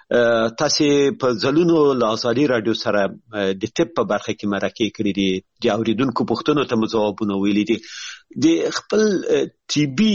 تاسې په ځلونو له ازادي راډیو سره د طب په برخه کې مرکې کړې دي د اورېدونکو پوښتنو ته مو ځوابونه ویلي دي د خپل طبي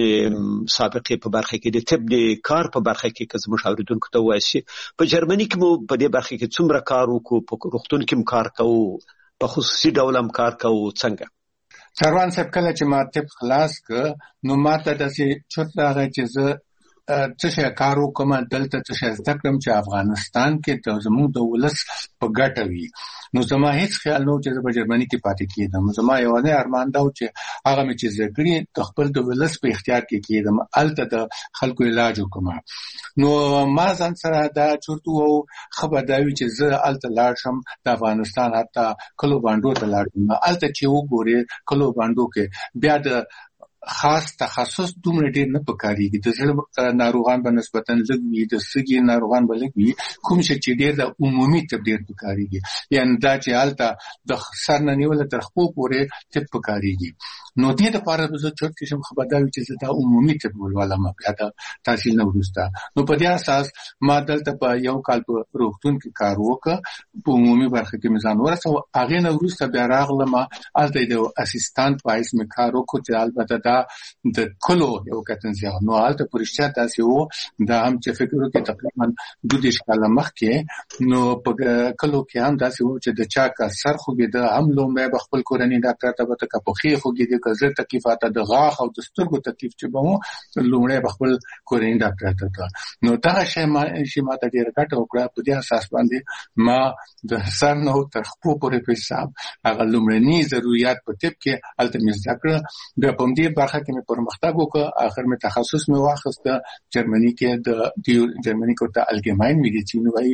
سابقې په برخه کې د طب د کار په برخه کې که زموږ اورېدونکو ته ووایاست چې په جرمني کې مو په دې برخه کې څومره کار وکړو په روغتون کې هم کار کوو په خصوصي ډول هم کار کوو څنګه سروان صاحب کله چې ما طب خلاص کړ نو ما ته داسې چورت راغی چې زه څه شی کار وکړم دلته څه شی زده کړم چې افغانستان کې زموږ د ولس په ګټه وي نو زما هیڅ خیال نه و چې زه په جرمني کې پاتې کېدم زما یوازې ارمان دا و چې هغه مې چې زده کړي د خپل د ولس په اختیار کې کېدم هلته د خلکو علاج وکړم نو ما ځان سره دا چورت وو ښه به دا وي چې زه هلته لاړ شم د افغانستان حتی کلو بانډو ته لاړ شم هلته چې وګورې کلو بانډو کې بیا د خاص تخصص دومره ډېر نه پکارېږي د زړه ناروغان به نسبتا لږ وي د سږي ناروغان به لږ وي کوم شی چې ډېر د عمومي طب ډېر پکارېږي یعنې دا چې هلته د سر نه نیوله تر خپو پورې طب پکارېږي نو دې دپاره به زه چورت کې شم ښه به دا وي چې زه دا عمومي طب ولولم بیا د تحصیل نه وروسته نو په دې اساس ما دلته په یو کال په روغتون کې کار وکړ په عمومي برخه کې مې ځان ورسوه هغې نه وروسته بیا راغلم هلته د اسسټانټ په حیث مې کار وکړو چې البته دا د کلو یو کتنځي نو هلته په رښتیا داسې و دا هم چې فکر وکړې تقریبا 22 کاله مخکې نو په کلو کې هم داسې و چې د چا که سر خوږېده هم لومړی به خپل کورني ډاکټر ته به ته که پښې خوږېدې که زړه تکلیف اته د غاښ او د سترګو تکلیف چې به و لومړی به خپل کورني ډاکټر ته نو دغه شی ما ته ډېره ګټه وکړه په دې اساس باندې ما د سر نه تر خپو پورې په حساب هغه لومړني ضروريات په طب کې هلته مې زده کړه بیا په همدې برخه کې مې پرمختګ وکړ اخر مې تخصص مې واخیسته جرمني کې د جرمني کې ورته الګماین میډیسین وایي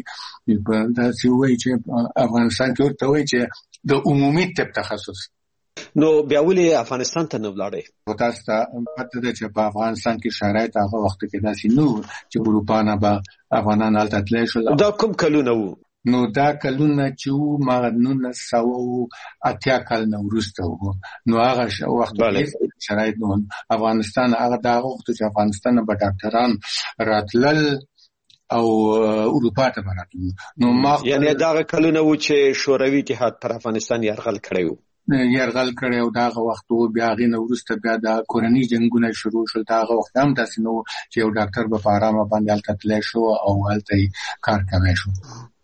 داسې وایي چې افغانستان کې ورته وایي چې د عمومي طب تخصص نو بیا ولې افغانستان ته نه ولاړې تاسو ته پته ده چې په افغانستان کې شرایط هغه وخت کې داسې نه وو چې اروپا نه به افغانان هلته تللی شول دا کوم کلونه وو نو دا کلونه چې وو ما 1980 کال نه وروسته وو نو هغه وخت کې شرایط نه افغانستان هغه دا وخت چې افغانستان به ډاکټران راتلل او اروپا ته براتلل نو ما یعنی دا کلونه وو چې شوروي اتحاد پر افغانستان یرغل کړی کړی او دغه وخت بیا هغې نه وروسته بیا د کورني جنګونه شروع شول دغه وخت هم داسې نه و چې یو ډاکټر به په ارامه باندې هلته تللی شو او هلته یې کار کوی شو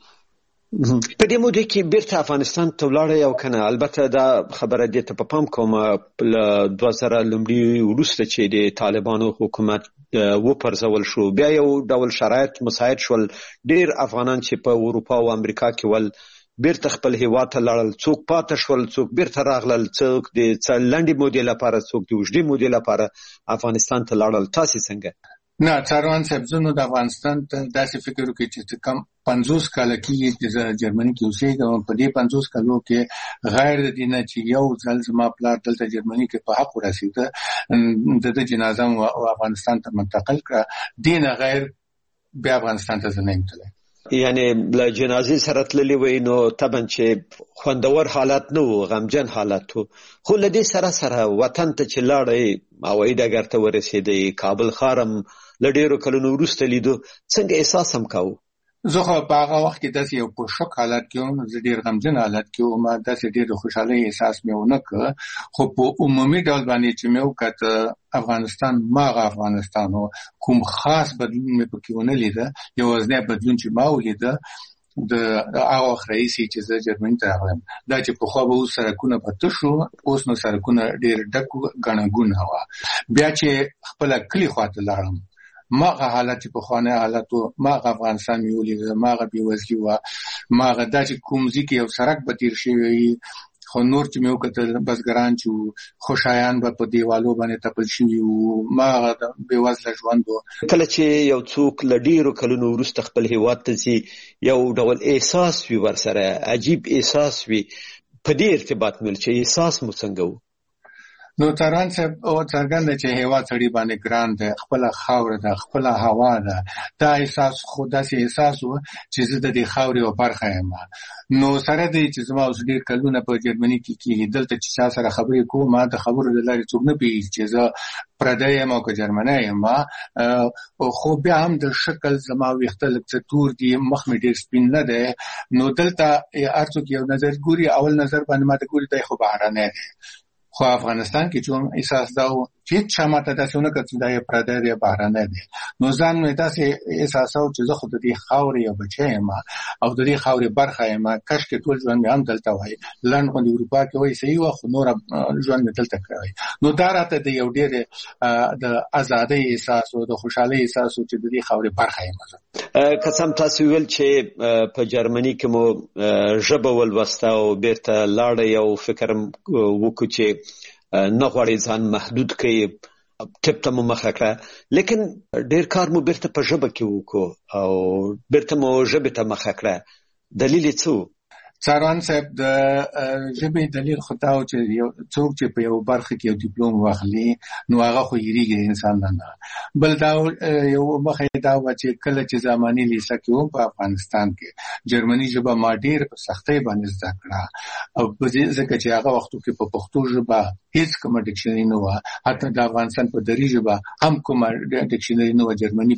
په دې موده کې بیرته افغانستان ته ولاړی او کنه البته دا خبره دې ته په پام کوم له 2000 لومړي وروسته چې د طالبانو حکومت وپرځول شو بیا یو ډول شرایط مساعد شول ډیر افغانان چې په اروپا او امریکا کې ول بیرته خپل هیواد ته لاړل څوک پاتې شول څوک بیرته راغلل څوک د لنډې مودې لپاره څوک د اوږدې مودې لپاره افغانستان ته لاړل تاسې څنګه نه څاروان صاحب زه نو د افغانستان ته داسې فکر وکړي چې کم 50 کاله کېږي چې جرمني کې اوسېږم په دې 50 کالو کې غیر د دې نه چې یو ځل زما پلار دلته جرمني کې په حق ورسېده د جنازه مو افغانستان ته منتقل کړه دې نه غیر بیا افغانستان ته زه نه یم تللی یعنی له جنازې سره تللی وای نو طبعا چې خوندور حالت نه و غمجن حالت و خو له دې سره سره وطن ته چې لاړی هوایي ډګر ته ورسېدی کابل ښار هم له ډېرو کلونو وروسته لیدو څنګه احساس هم کوو زه خو په هغه وخت کې داسې یو په شوک حالت کې وم زه ډېر غمجن حالت کې وم داسې ډېر د خوشحالۍ احساس مې ونه کړ خو په عمومي ډول باندې چې مې وکړه افغانستان ماغه افغانستان و کوم خاص بدلون مې پکې ونه لیده یوازینی بدلون چې ما ولیده د هغه وخت رئیسي چې زه جرمني ته راغلم دا چې پخوا به اوس سړکونه به تش وو اوس نو سړکونه ډېر ډک وو ګڼه ګوڼه وه بیا چې خپله کلي خواته لاړم ماغه حالت چې پخوانی حالت و ماغه افغانستان مې ولیده ماغه بېوزلي وه ماغه دا چې کوم ځای کې یو سړک به تېر شوی وي خو نور چې مې وکتل بزګران چې وو خوشایان به په دیوالو باندې تپل شوي وو ماغه د بېوزله ژوند و کله چې یو څوک له ډېرو کلونو وروسته خپل هېواد ته ځي یو ډول احساس وي ورسره عجیب احساس وي په دې ارتباط مل چې احساس مو څنګه و نو تران صاحب او څرګنده چې هوا سړی باندې ګران ده، خپل خاور ده، خپل هوا ده، دا احساس خدا سي احساس و چې زه د دې خاورې او برخه یم. نو سره دې چې زما اوس ډېر کلونه په جرمني کې کېږي، دلته چې چا سره خبرې کوم ما د خبرو د لارې څوک نه پوهېږي چې زه پردی یم او که جرمنی یم. خو بیا هم د شکل زما ویښته لږ څه تور دي، مخ مې ډېر سپین نه دی. نو دلته هر څوک یو نظر ګوري، اول نظر باندې ما ته ګوري دی خو بهرنی دی. خو افغانستان کې چون احساس دا و چې چا ماته داسې ونه کړ چې دا یې پردی دی بهرنی دی. نو ځان مې داسې احساساو چې زه خو د دې خاورې یو بچی یم او د دې خاورې برخه یم. کاشکې ټول ژوند مې هم دلته وای، لنډ غوندې اروپا کې وای صحیح وه، خو نوره ژوند مې دلته کړی. نو دا راته د یو ډېر د ازادۍ احساس و، د خوشحالۍ احساس و چې د دې خاورې برخه یم. که څه هم تاسو ویل چې په جرمني کې مو ژبه ولوسته او بیرته لاړئ او فکر وکړو چې نه غواړئ ځان محدود کړئ، ټپ ته مو مخه کړه، لیکن ډېر کار مو بیرته په ژبه کې وکړو او بیرته مو ژبې ته مخه کړه. دلیل یې څه و؟ څارن صاحب د ژبې دلیل خو دا و چې څوک چې په یو برخه کې یو ډیپلوم واخلي نو هغه خو هېرېږي انسان نه. بل دا یو مخه یې دا وه چې کله چې زماني لیسه کې وم په افغانستان کې جرمني ژبه ما ډېر په سختۍ باندې زده کړه، او ځکه چې هغه وختو کې په پښتو ژبه هیڅ کومه ډکشنري نه وه، حتی د افغانستان په دري ژبه هم کومه ډکشنري نه وه، جرمني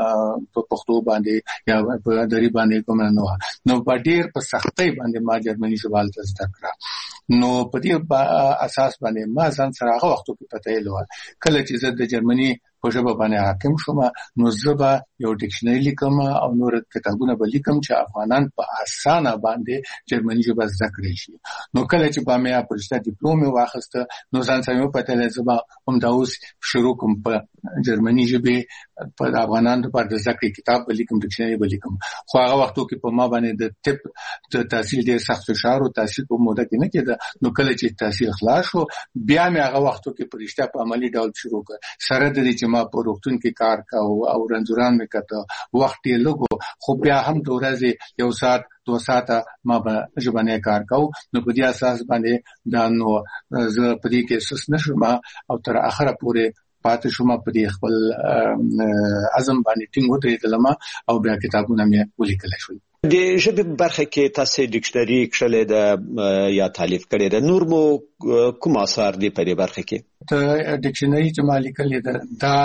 په پښتو باندې یا په دري باندې کومه نه وه. نو په ډېر په سختۍ باندې ما جرمني ژبه هلته زده کړه. نو په دې اساس باندې ما ځان سره هغه وختو کې پته یې لوه کله چې زه د جرمني په ژبه باندې حاکم شوم نو زه به یو ډکشنري لیکم او نور کتابونه به لیکم چې افغانان په اسانه باندې جرمني ژبه زده کړی شي. نو کله چې به مې پرشته ډیپلوم واخیسته نو ځان سره مې پته لږه زه به همدا اوس شروع کوم په جرمني ژبې په افغانانو لپاره د زده کړې کتاب به لیکم، ډکشنري به لیکم. خو هغه وختو کې په ما باندې د طب د تحصیل ډېر سخت فشار او تحصیل په موده کې نه کېده. نو کله چې تحصیل خلاص شو بیا مې هغه وختو کې پرشته په عملی ډول شروع کړ. سره د دې چې ما په روغتون کې کار کاوه او رنځوران مې کته، وخت یې لږ خو بیا هم د ورځې 1 ساعت 2 ساعته ما به ژبنی کار کاوه. نو په دې اساس باندې دا نو زه په دې کې سس نشم او تر اخره پورې پاتې شوم په دې خپل عزم باندې ټینګ ودرېدلم او بیا کتابونه مې ولیکلی شول. د ژبې برخه کې تاسو ډکشنري کښلې ده یا تالیف کړې ده، نور مو کوم اثار دي په دې برخه کې؟ د ډکشنري چې ما لیکلې ده دا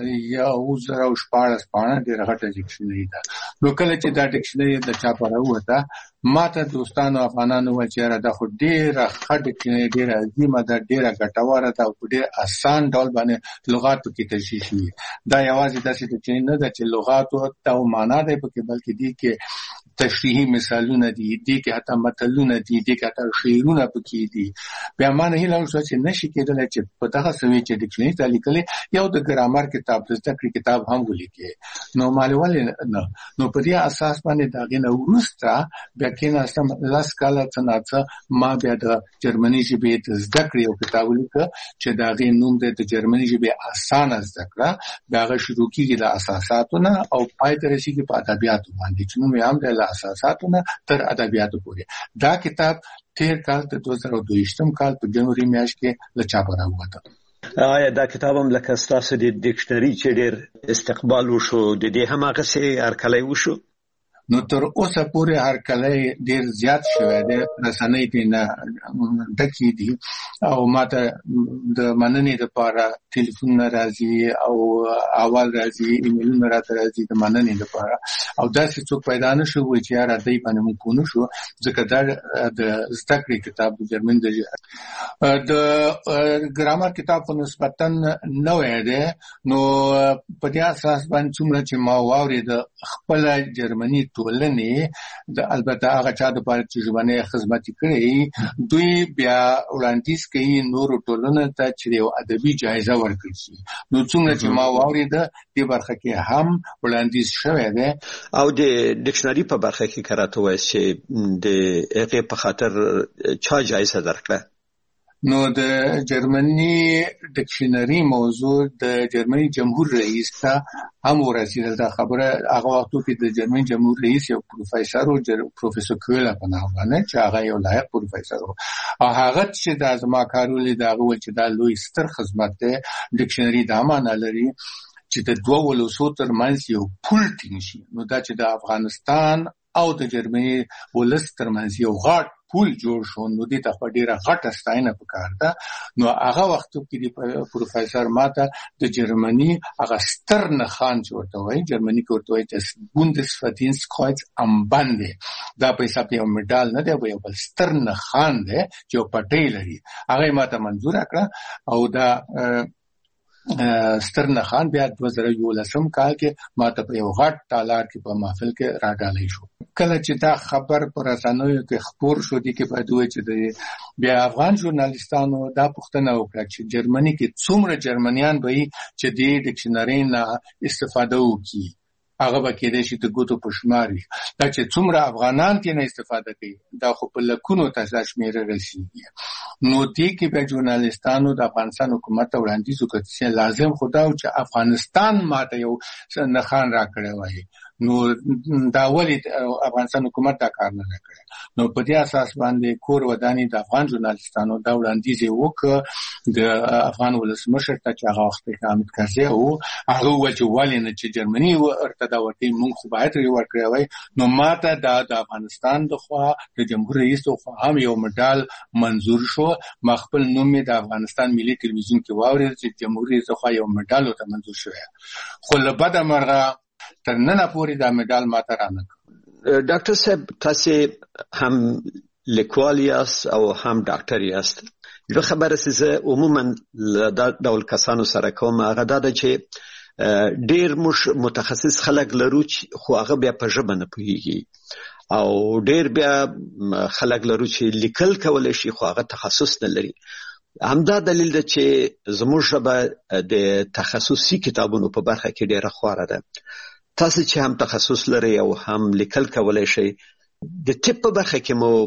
1014 پاڼه ډېره غټه ډکشنري ده. نو کله چې دا ډکشنري د چاپه راووته ما ته دوستانو افغانانو وویل چې یاره دا خو ډېره ښه ډکشنري، ډېره عظیمه ده، ډېره ګټوره ده او په ډېر اسان ډول باندې لغات پکې تشریح شوي. دا یوازې داسې ډکشنري نه ده چې لغاتو ته معنا دی پکې، بلکې دې کې تشریحي مثالونه دي، دې کې حتی متلونه دي، دې کې حتی شعرونه پکې دي. بیا ما نه هیله وشوه چې نشي کېدلی چې په دغه سوي چې ډکشنري ته لیکلې یو د ګرامر کتاب د زده کړې کتاب هم ولیکې. نو مالې ولې نه؟ نو په دې اساس باندې د هغې نه وروسته بیا کېناستم 10 کاله څه ناڅه ما بیا د جرمني ژبې د زده کړې یو کتاب ولیکه چې د هغې نوم دی د جرمني ژبې اسانه زده کړه. بیا هغه شروع کېږي له اساساتو نه او پای ته رسېږي په ادبیاتو باندې چې نوم یې هم دی له اساساتو نه تر ادبیاتو پورې. دا کتاب تیر کال د 2022 کال په جنوري میاشت کې له چاپه راووته. آیا دا کتاب هم لکه ستاسو د ډکشنري چې ډېر استقبال وشو د دې هماغسې هرکلی وشو؟ نو تر اوسه پورې هرکلی ډېر زیات شوی دی، رسنۍ پرې نه ډکې دي او ماته د مننې لپاره ټلیفونونه راځي او احوال راځي، ایمیلونه راته راځي د مننې لپاره. او داسې څوک پیدا نه شو چې یاره دی باندې موږ پوه نه شو، ځکه دا د زده کړې کتاب د جرمن د ګرامر کتاب خو نسبتا نوی دی. نو په دې اساس باندې څومره چې ما واورېد خپله جرمني ټولنې د البته هغه چا دپاره چې ژبنی خدمت کړی دوی بیا وړاندیز کوي نورو ټولنو ته چې یو ادبي جایزه ورکړل شي. نو څومره چې ما واورېده دې برخه کې هم وړاندیز شوی دی. او د ډکشنري په برخه کې که راته ووایاست چې د هغې په خاطر چا جایزه درکړه؟ نو د جرمني ډکشنري موضوع د جرمني جمهور رئیس ته هم ورسېدل. دا خبره هغه وختو کې د جرمني جمهور رئیس یو پروفیسور او پروفیسور کویل په نامه باندې چې هغه یو لایق پروفیسور او هغه چې د ازما کارولې دا غوښ چې دا لوی ستر خدمت ده. ډکشنري دا معنی لري چې د دوه ولسو ترمنځ یو پل ټینګ شي. نو دا چې د افغانستان او د جرمني ولس ترمنځ یو غټ پول جوړ شو، نو دې ته ډیره غټه ستاینه پکار ده. نو هغه وخت کې د پروفیسور ماته د جرمني هغه ستر نخان چې ورته وایي، جرمني کې ورته وایي چې بوندسفردینسtkreuz am Bande، دا په حساب یو میډال نه دی، یو بل ستر نخان دی چې یو پټی لري. هغه ماته منظور کړه او دا ستر نخان بیا 2011 کال کې ماته په یو غټ تالار کې په محفل کې راډالې شو. کله چې دا خبر پر رسنیو کې خبر شو دي کې په دوی چې بیا افغان ژورنالیستانو دا پوښتنه وکړه چې جرمني کې څومره جرمنیان به چې د ډکشنري نه استفاده وکړي، هغه به کېدای شي د ګوتو په شمار وي. دا چې څومره افغانان کې نه استفاده کوي دا خو په لکونو ته شمیره رسیږي. نو دې کې به ژورنالیستانو د افغانستان حکومت ته وړاندیز وکړ چې لازم خدا او چې افغانستان ماته یو نخان راکړی وای. نو دا ولې افغانستان حکومت دا کار نه کړی؟ نو په دې اساس باندې کور ودانی د افغان ژورنالیستانو دا وړاندیز وکړ د افغان ولسمشر ته چې هغه وخت حامد کرزي او هغه ول چې ولې نه چې جرمني ورته دا ورته مونږ خو باید ورکړی وای. نو ماته د افغانستان د خوا د جمهور رئیس د خوا هم یو میډال منظور شو. ما خپل نوم د افغانستان ملي ټلویزیون کې واورید چې جمهور رئیس د خوا یو میډال ورته منظور شوی، خو له بده مرغه تر نن پورې دا میډال ماته رانه کړ. ډاکټر صاحب تاسو هم لیکوال یاست او هم ډاکټر یاست. یو خبره سه عموما د ډول کسانو سره کوم هغه دا چې ډیر متخصص خلک لرو خو هغه بیا په ژبه نه پوهیږي او ډیر بیا خلک لرو چې لیکل کولای شي خو هغه تخصص نه لري. همدا دلیل ده چې زموږ ژبه د تخصصي کتابونو په برخه کې ډیره خواره ده. تاسو چې هم تخصص لري او هم لیکل کولای شي، د طب په برخه کې مو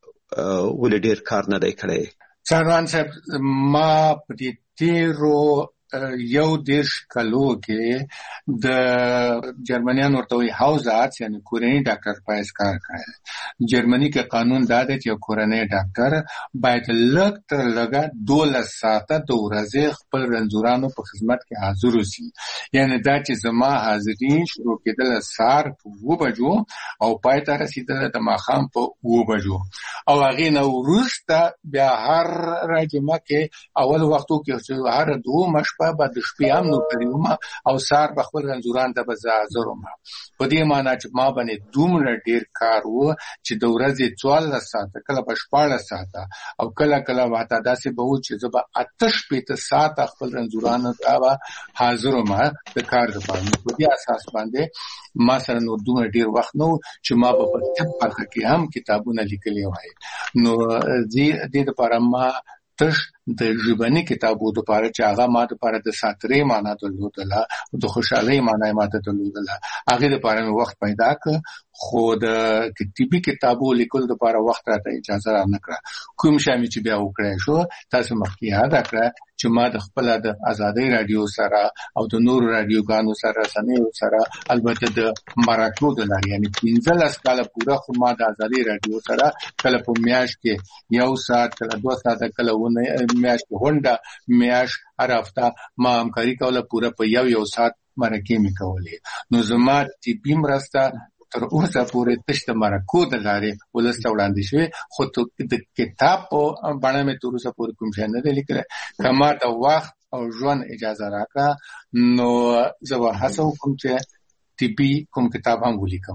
ولې ډیر کار نه دی کړی؟ څاروان صاحب ما په دې تیرو یو دیش کلو کې د جرمنیان ورته وی هاوز آرټس یعنی کورنی ډاکټر پایس کار کوي. جرمني کې قانون دا دی چې کورنی ډاکټر باید لږ تر لږه 12 ساعته د ورځې خپل رنځورانو په خدمت کې حاضر اوسي. یعنی دا چې زما حاضري شروع کېدل سار په 2 بجو او پای ته رسیدل د ماښام په 2 بجو او هغه نو وروسته بیا هر راجمه کې اول وختو کې چې هر 2 مشپ بعد شپې هم نو کړیوم او سار په خپل رنځوران ته بزازروم. په دې معنی چې ما باندې دومره ډیر کار وو چې د ورځې 14 ساعته کله په 14 ساعته او کله کله واته داسې به و چې زه به 8 ساعته خپل رنځوران ته حاضروم د کار لپاره. په دې اساس باندې ما سره نو دومره ډیر وخت نو چې ما په طب برخه کې هم کتابونه لیکلي وای. نو دې لپاره ما تش د ژبني کتابو د لپاره چې هغه ما د لپاره د ساترې معنا درلودله او د خوشحالۍ معنا ماته درلودله، هغه د لپاره مې وخت پیدا کړ. خو د کتابي کتابو لیکل د لپاره وخت راته اجازه را نه کړه. کوم شامل چې بیا وکړای شو تاسو مخکې یاد کړه چې ما د خپل د آزادۍ رادیو سره او د نور رادیوګانو سره رسنیو سره البته د مراکو د لارې یعنی 15 کاله پورا خو ما د آزادۍ رادیو سره کله په میاشت کې 1 ساعت کله 2 ساعت کله میاشت هونډه میاشت هر هفته ما همکاري کوله پورا په یو ساعت مرکې مې کولې. نو زما طبي مرسته تر اوسه پورې تشته مرکو د لارې ولسته وړاندې شوی، خو د کتاب په باندې مې تر اوسه پورې کوم څه نه دی لیکل. کما د وخت او ژوند اجازه راکړه نو زه به هڅه وکړم چې طبي کوم کتاب هم ولیکم.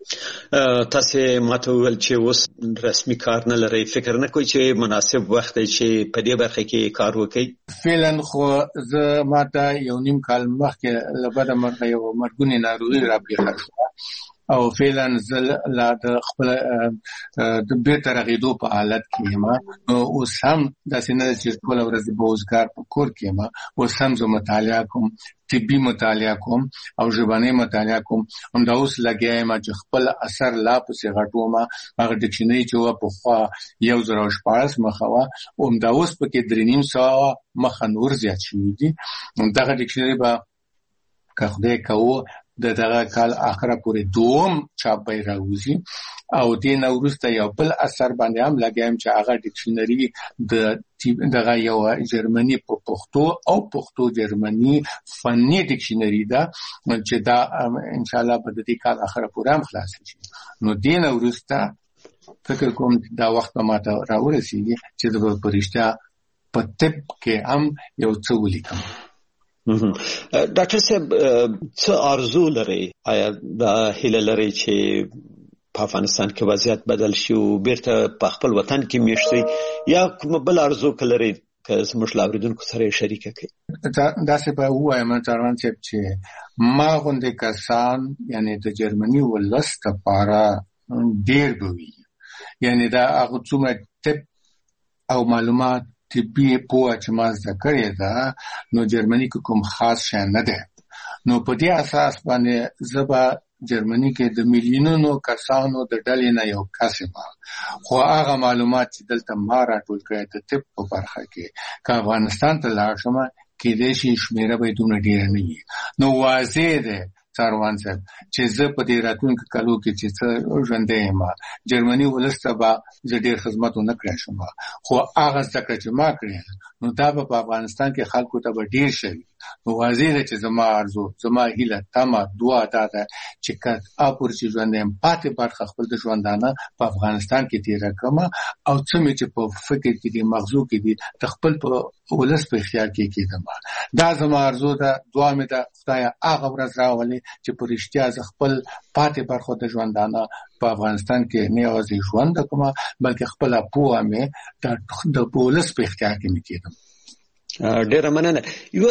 تاسو ماته ویل چې اوس رسمي کار نه لري، فکر نه کوئ چې مناسب وخت دی چې په دې برخه کې کار وکړئ؟ فعلا خو زه ماته 1.5 کال مخکې له بده مرغه یو مرګونی ناروغي راپېښه شوه او فعلا زل لا د خپل د بیرته رغېدو په حالت کې یم. نو اوس هم داسې نه چې ټوله ورځ به اوسګار په کور کې یم، اوس هم زه مطالعه کوم، طبي مطالعه کوم او ژبنۍ مطالعه کوم. همدا اوس لګیا یم چې خپل اثر لا پسې غټوم. هغه ډکشنري چې وه پخوا 1014 مخه وه، همدا اوس پکې 350 مخه نور زیات شوي دي. دغه ډکشنري به که خدای کوو د دغه کال اخره پورې دوم چاپ به راوځي. او دې نه وروسته یو بل اثر باندې هم لګیم چې هغه ډکشنري دغه یو جرمني په پښتو او پښتو جرمني فني ډکشنري ده چې دا ان شاء الله په دې کال اخره پورې هم خلاص شي. نو دې نه وروسته فکر کوم دا وخت به ماته راورسیږي چې د پرشتیا په طب کې هم یو څه ولیکم. ډاکټر صاحب څه آرزو لري؟ آیا دا هیله لري چې په افغانستان کې وضعیت بدل شي او بیرته په خپل وطن کې میشت شي، یا کوم بل آرزو لري که زموږ لاوریدونکو سره شریک کړي؟ داسې به ووایم تران چې ما غوندې کسان یعنی د جرمني ولس لپاره ډېر به وي. یعنی دا هغه څومره طب او معلومات طبي پوهه چې ما زده کړې ده، نو جرمني کې کوم خاص شی نه دی. نو په دې اساس باندې زه به جرمني کې د میلیونونو کسانو د ډلې نه یو کس یم. خو هغه معلومات چې دلته ما راټول کړی د طب په برخه کې که افغانستان ته لاړ شم، کېدای شي شمېره به دومره ډېره نه وي. نو واضح دی څاروان صاحب چې زه په دې راتلونکو کالو کې چې څه ژوندی یم، جرمني ولس ته به زه ډېر خدمت ونه کړی شم. خو هغه زده کړه چې ما کړې نو دا به په افغانستان کې خلکو ته به ډېر شوي. نو واضح ده چې زما آرزو، زما هیله، تمه، دعا دا ده چې که پورې چې ژوندی یم پاتې برخه خپل د ژوندانه په افغانستان کې تېره کړم، او څه مې چې په فکر کې دي، مغزو کې دي، د خپل په ولس په اختیار کې کېږدم. دا زما آرزو ده، دعا مې ده خدایه هغه ورځ راولي چې په رښتیا زه خپل پاتې برخه د ژوندانه په افغانستان کې نه یوازې ژوند کوم، بلکې خپله پوهه مې د ولس په اختیار کې مې کېږدم. ډیره مننه. یو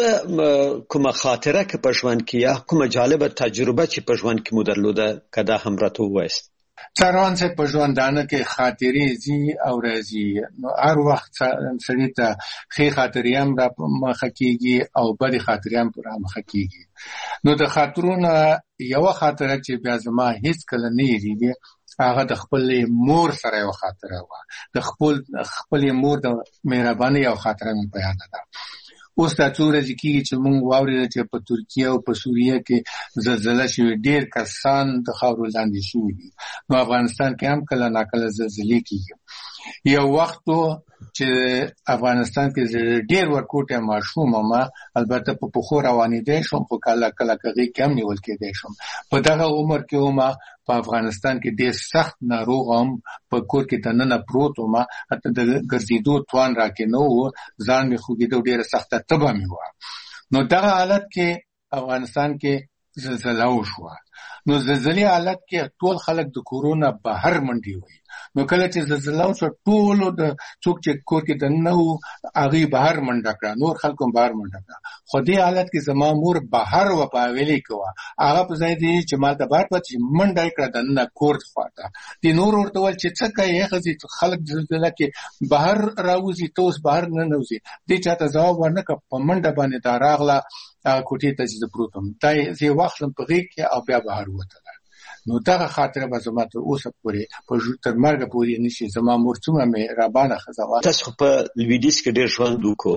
کومه خاطره که په ژوند کې یا کومه جالبه تجربه چې په ژوند کې مو درلوده که دا هم راته ووایاست؟ څاروان صاحب په ژوندانه کې خاطرې ځي او راځي. نو هر وخت سړي ته ښې خاطرې هم را مخه کېږي او بدې خاطرې هم را مخه کېږي. نو د خاطرونه یوه خاطره چې بیا زما هیڅ کله نه هېرېږي، هغه د خپلې مور سره یو خاطره وه. د خپلې مور د مهربانۍ یو خاطره مې په یاده ده. اوس دا څو ورځې کېږي چې موږ واورېده چې په ترکیه او په سوریه کې زلزله شوې، ډېر کسان د خاورو لاندې شوي دي. نو افغانستان کې هم کله ناکله زلزلې کېږي. یو وخت چې افغانستان کې ډېر ورکوټی ماشوم ما، البته په پښو روانېدی شم، خو کله کله کغې کې هم نیول کېدی شم. په دغه عمر کې وم په افغانستان کې ډېر سخت ناروغ هم په کور کې دننه پروت وم، حتی د ګرځېدو توان راکې نه و، ځان مې خوږېده، ډېره سخته تبه مې وه. نو دغه حالت کې افغانستان کې زلزله وشوه. نو زلزلې حالت کې ټول خلک د کورونه بهر منډې وي. نو کله چې زلزله وشوه ټولو د څوک چې کور کې دننه وو هغې بهر منډه کړه، نور خلکو هم بهر منډه کړه. خو دې حالت کې زما مور بهر وه په حویلۍ کې وه، هغه په ځای دی چې ما ته بهر پاتې چې منډه یې کړه دننه کور خواته. دې نور ورته وویل چې څه کوې ښځې، خلک زلزله کې بهر راوځي، ته اوس بهر نه نوځې. دې چاته ځواب ورنه کړه، په منډه باندې دا راغله هغه کوټې ته چې زه پروت وم، دا یې زه یې واخلم په غېږ کې او بیا بهر ووتله. نو دغه خاطره به زما تر اوسه پورې تر مرګه پورې نشي. زما مور څومره مهربانه ښځه وه. تاسو خو په لویدیځ کې ډېر ژوند وکړو.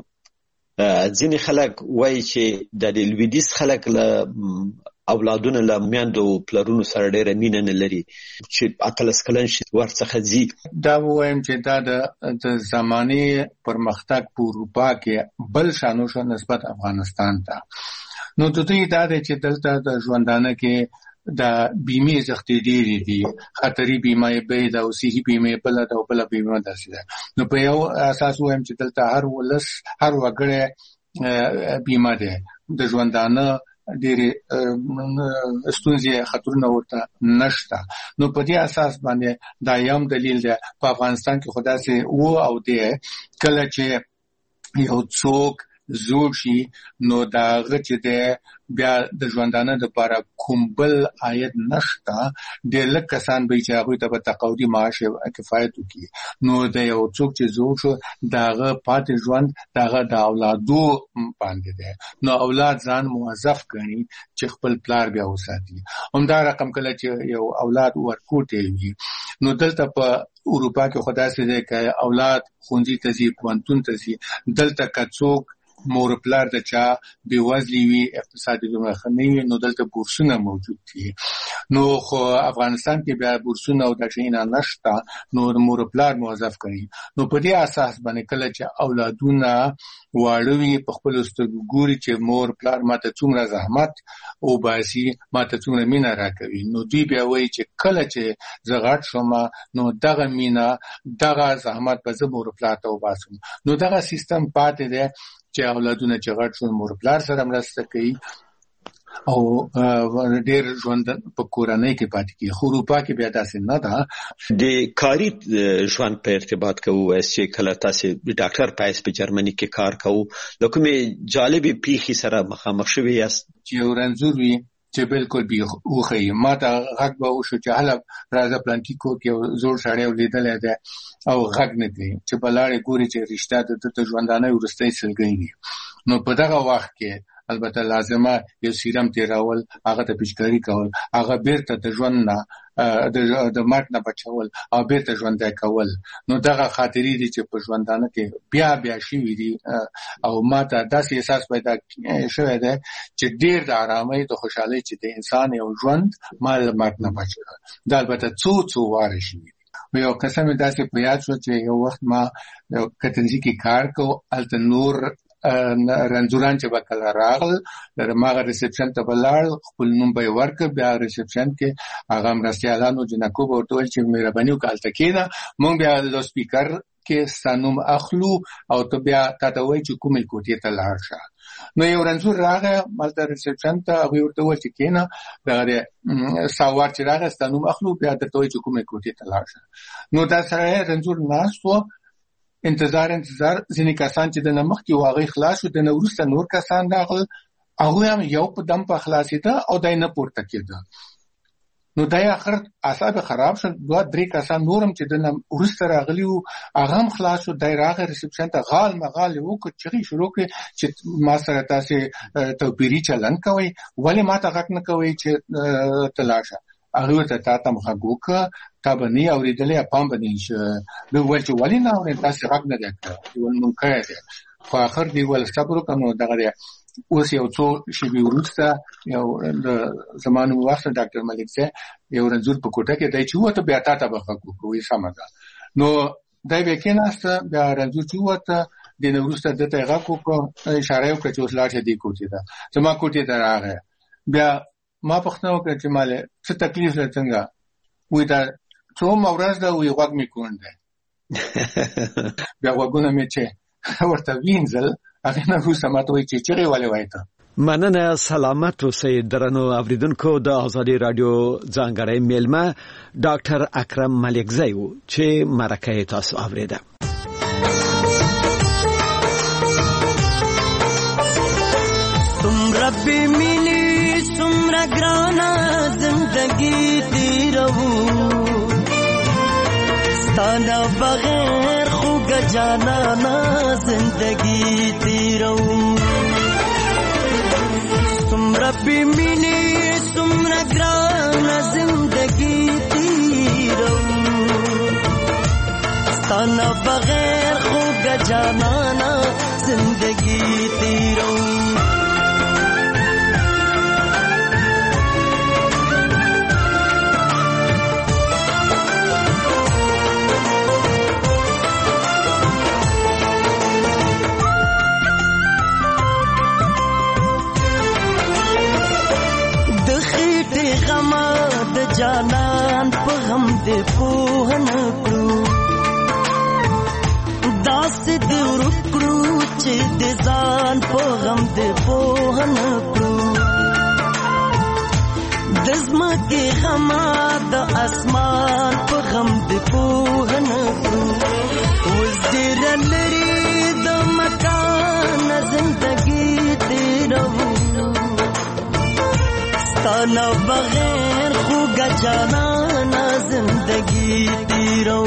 ځینې خلک وایي چې د لویدیځ خلک له اولادونه له میندو او پلرونو سره ډېره مینه نه لري، چې 18 کلن شي ورڅخه ځي. دا ووایم چې دا د زمانې پرمختګ په اروپا کې بل شانو شو نسبت افغانستان ته. نو د دوی دا دی چې دلته د ژوندانه کې د بیمې زښتې ډېرې دي. خطري بیمه یې بې ده او صحي بیمه یې بله ده او بله بیمه داسې ده. نو په یو اساس ووایم چې دلته هر ولس، هر وګړی بیمه دی. د ژوندانه ډېرې ستونزې، خطرونه ورته نشته. نو په دې اساس باندې دا یو دلیل دی. په افغانستان کې خو داسې و او دی، کله چې یو څوک زوړ شي نو دا چې د بیا د ژوندانه لپاره کوم بل عاید نشته ډېر لږ کسان به چې هغوی ته به تقاعدي معاش کفایت وکړي نو د یو څوک چې زوړ شو د هغه پاتې ژوند د هغه د اولادو باندې دی نو اولاد ځان موظف ګڼي چې خپل پلار بیا وساتي همدا رقم کله چې یو اولاد ورکوټی وي نو دلته په اروپا کې خو داسې دی که اولاد ښوونځي ته ځي پوهنتون ته ځي دلته که څوک مور پلار د چا بېوزلي وي اقتصادي دومره ښه نه وي نو دلته بورسونه موجود دي نو خو افغانستان کې بیا بورسونه او دا شیونه نشته نو د مور پلار موظف کوي نو په دې اساس باندې کله چې اولادونه واړه وي په خپلو سترګو ګوري چې مور پلار ماته څومره زحمت وباسي ماته څومره مینه راکوي نو دوی بیا وایي چې کله چې زه غټ شوم نو دغه مینه دغه زحمت به زه مور پلار ته وباسم نو دغه سیستم پاتې دی چې اولادونه چې غټ شول مور پلار سره مرسته کوي او ډېر ژوند په کورنۍ کې پاتې کیږي خو اروپا کې بیا داسې نه ده د کاري ژوند په ارتباط کوو چې کله تاسو ډاکټر پایس په جرمني کې کار کوو د کومې جالبې پیښې سره مخامخ شوي یاست چې یو رنځور وي چې بالکل بي وخی ما ته غږ به وشو چې هله راځه پلانټي کور کې زوړ سړی ولیدلی دی او غږ نه کوي چې بلاړې ګوري چې رشته د ژوندانه وروستی سلګۍ وي نو په دغه وخت کې البته لازمه یو سیرم تیرول هغه ته پیچکاري کول هغه بیرته د ژوند نه د مرګ نه بچول او بیرته ژوندی کول نو دغه خاطرې دي چې په ژوندانه کې بیا بیا شوي دي او ما ته داسې احساس پیدا شوی دی چې ډېر د ارامۍ د خوشحالۍ چې د انسان یو ژوند ما له مرګ نه بچ دا البته څو واره شوي دي یو قصه مې داسې په یاد شو چې یو وخت ما کتنځي کې کار کوو هلته نور رنځوران چې به کله راغل هماغه ریسپشن ته به لاړ خپل نوم به یې ورکړ بیا ریسپشن کې هغه مرستیالانو جنکو به ورته ویل چې مهرباني وکړه هلته کښېنه موږ بیا لوسپیکر کې ستا نوم اخلو او ته بیا تا ته وایي چې کومې کوټې ته لاړ شه نو یو رنځور راغی هلته ریسپشن ته هغوی ورته وویل چې کښېنه دغه دی ساوار چې راغی ستا نوم اخلو بیا درته وایي چې کومې کوټې ته لاړ شه نو دا سړی رنځور ناست و انتظار ځینې کسان چې د نه مخکې و هغوی خلاص شو د نه وروسته نور کسان راغل هغوی هم یو په دم په خلاصېده او دی نه پورته کېده نو دی اخر اعصاب خراب شو 2-3 کسان نور هم چې د نه وروسته راغلي وو هغه هم خلاص شو دی راغی ریسپشن ته غال مغال یې وکړ چغې شروع کړې چې ما سره تاسې توپیري چلند کوئ ولې ما ته غږ نه کوئ چې ته لاړ شه هغوی ورته تا ته غږ وکړه تا به نه یې اورېدلی پام به نه یې شه دوی وویل چې ولې نه اورې تاسې غږ نه دی کړی ویل مونږ کړی دی خو آخر دوی ویل صبر وکړه نو دغه دی اوس یو څو شېبې وروسته یو د زما نوم واخله ډاکټر ملک صاحب یو رنځور په کوټه کې دی چې ووته بیا تا ته به غږ وکړو وایي سمه ده نو دی بیا کېناسته بیا رنځور چې ووته دې نه وروسته ده ته یې غږ وکړو اشاره یې وکړه چې اوس لاړ شه دې کوټې ته زما کوټې ته راغی بیا ما پوښتنه وکړه چې مالې څه تکلیف دی څنګه وایي دا څومره ورځ ده وایي غوږ مې کوڼ دی بیا غوږونه مې چې ورته وینځل هغې نه وروسته ما ته وایي چې چغې ولې وایې ته مننه سلامت اوسئ درنو اوریدونکو د ازادي رادیو ځانګړی میلمه ډاکټر اکرم ملکزی و چې مرکه یې تاسو اوریده څومره بې مینې څومره ګرانه زندګي تېروو ستا نه بغیر خوږه جانانه زندګي تېروو څومره بې مینې څومره ګرانه زندګي تېروو ستا نه بغیر خوږه جانانه زندګي تېروو جانان په غم دې پوه نه کړو داسې دې ورک کړو چې د ځان په غم دې پوه نه کړو د ځمکې غمه د اسمان په غم دې پوه نه کړو اوس ډېره لرې د مکان زندګي ستانا بغیر خوگا جانانا زندگی تیرو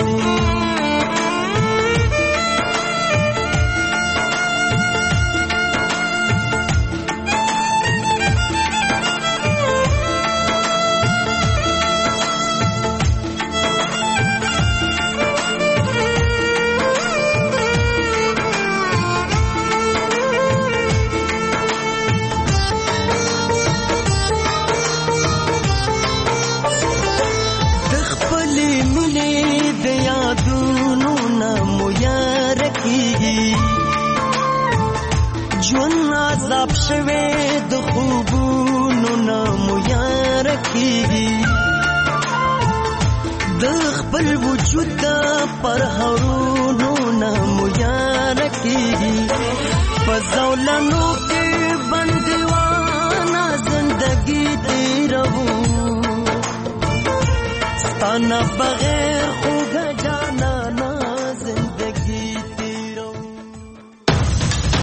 عذاب شوه د خوبونو نامو یار کیږي د خپل وجود پر هرونو نامو یار کیږي فزولنو کې بندوانا زندگی تیرو ستانا بغیر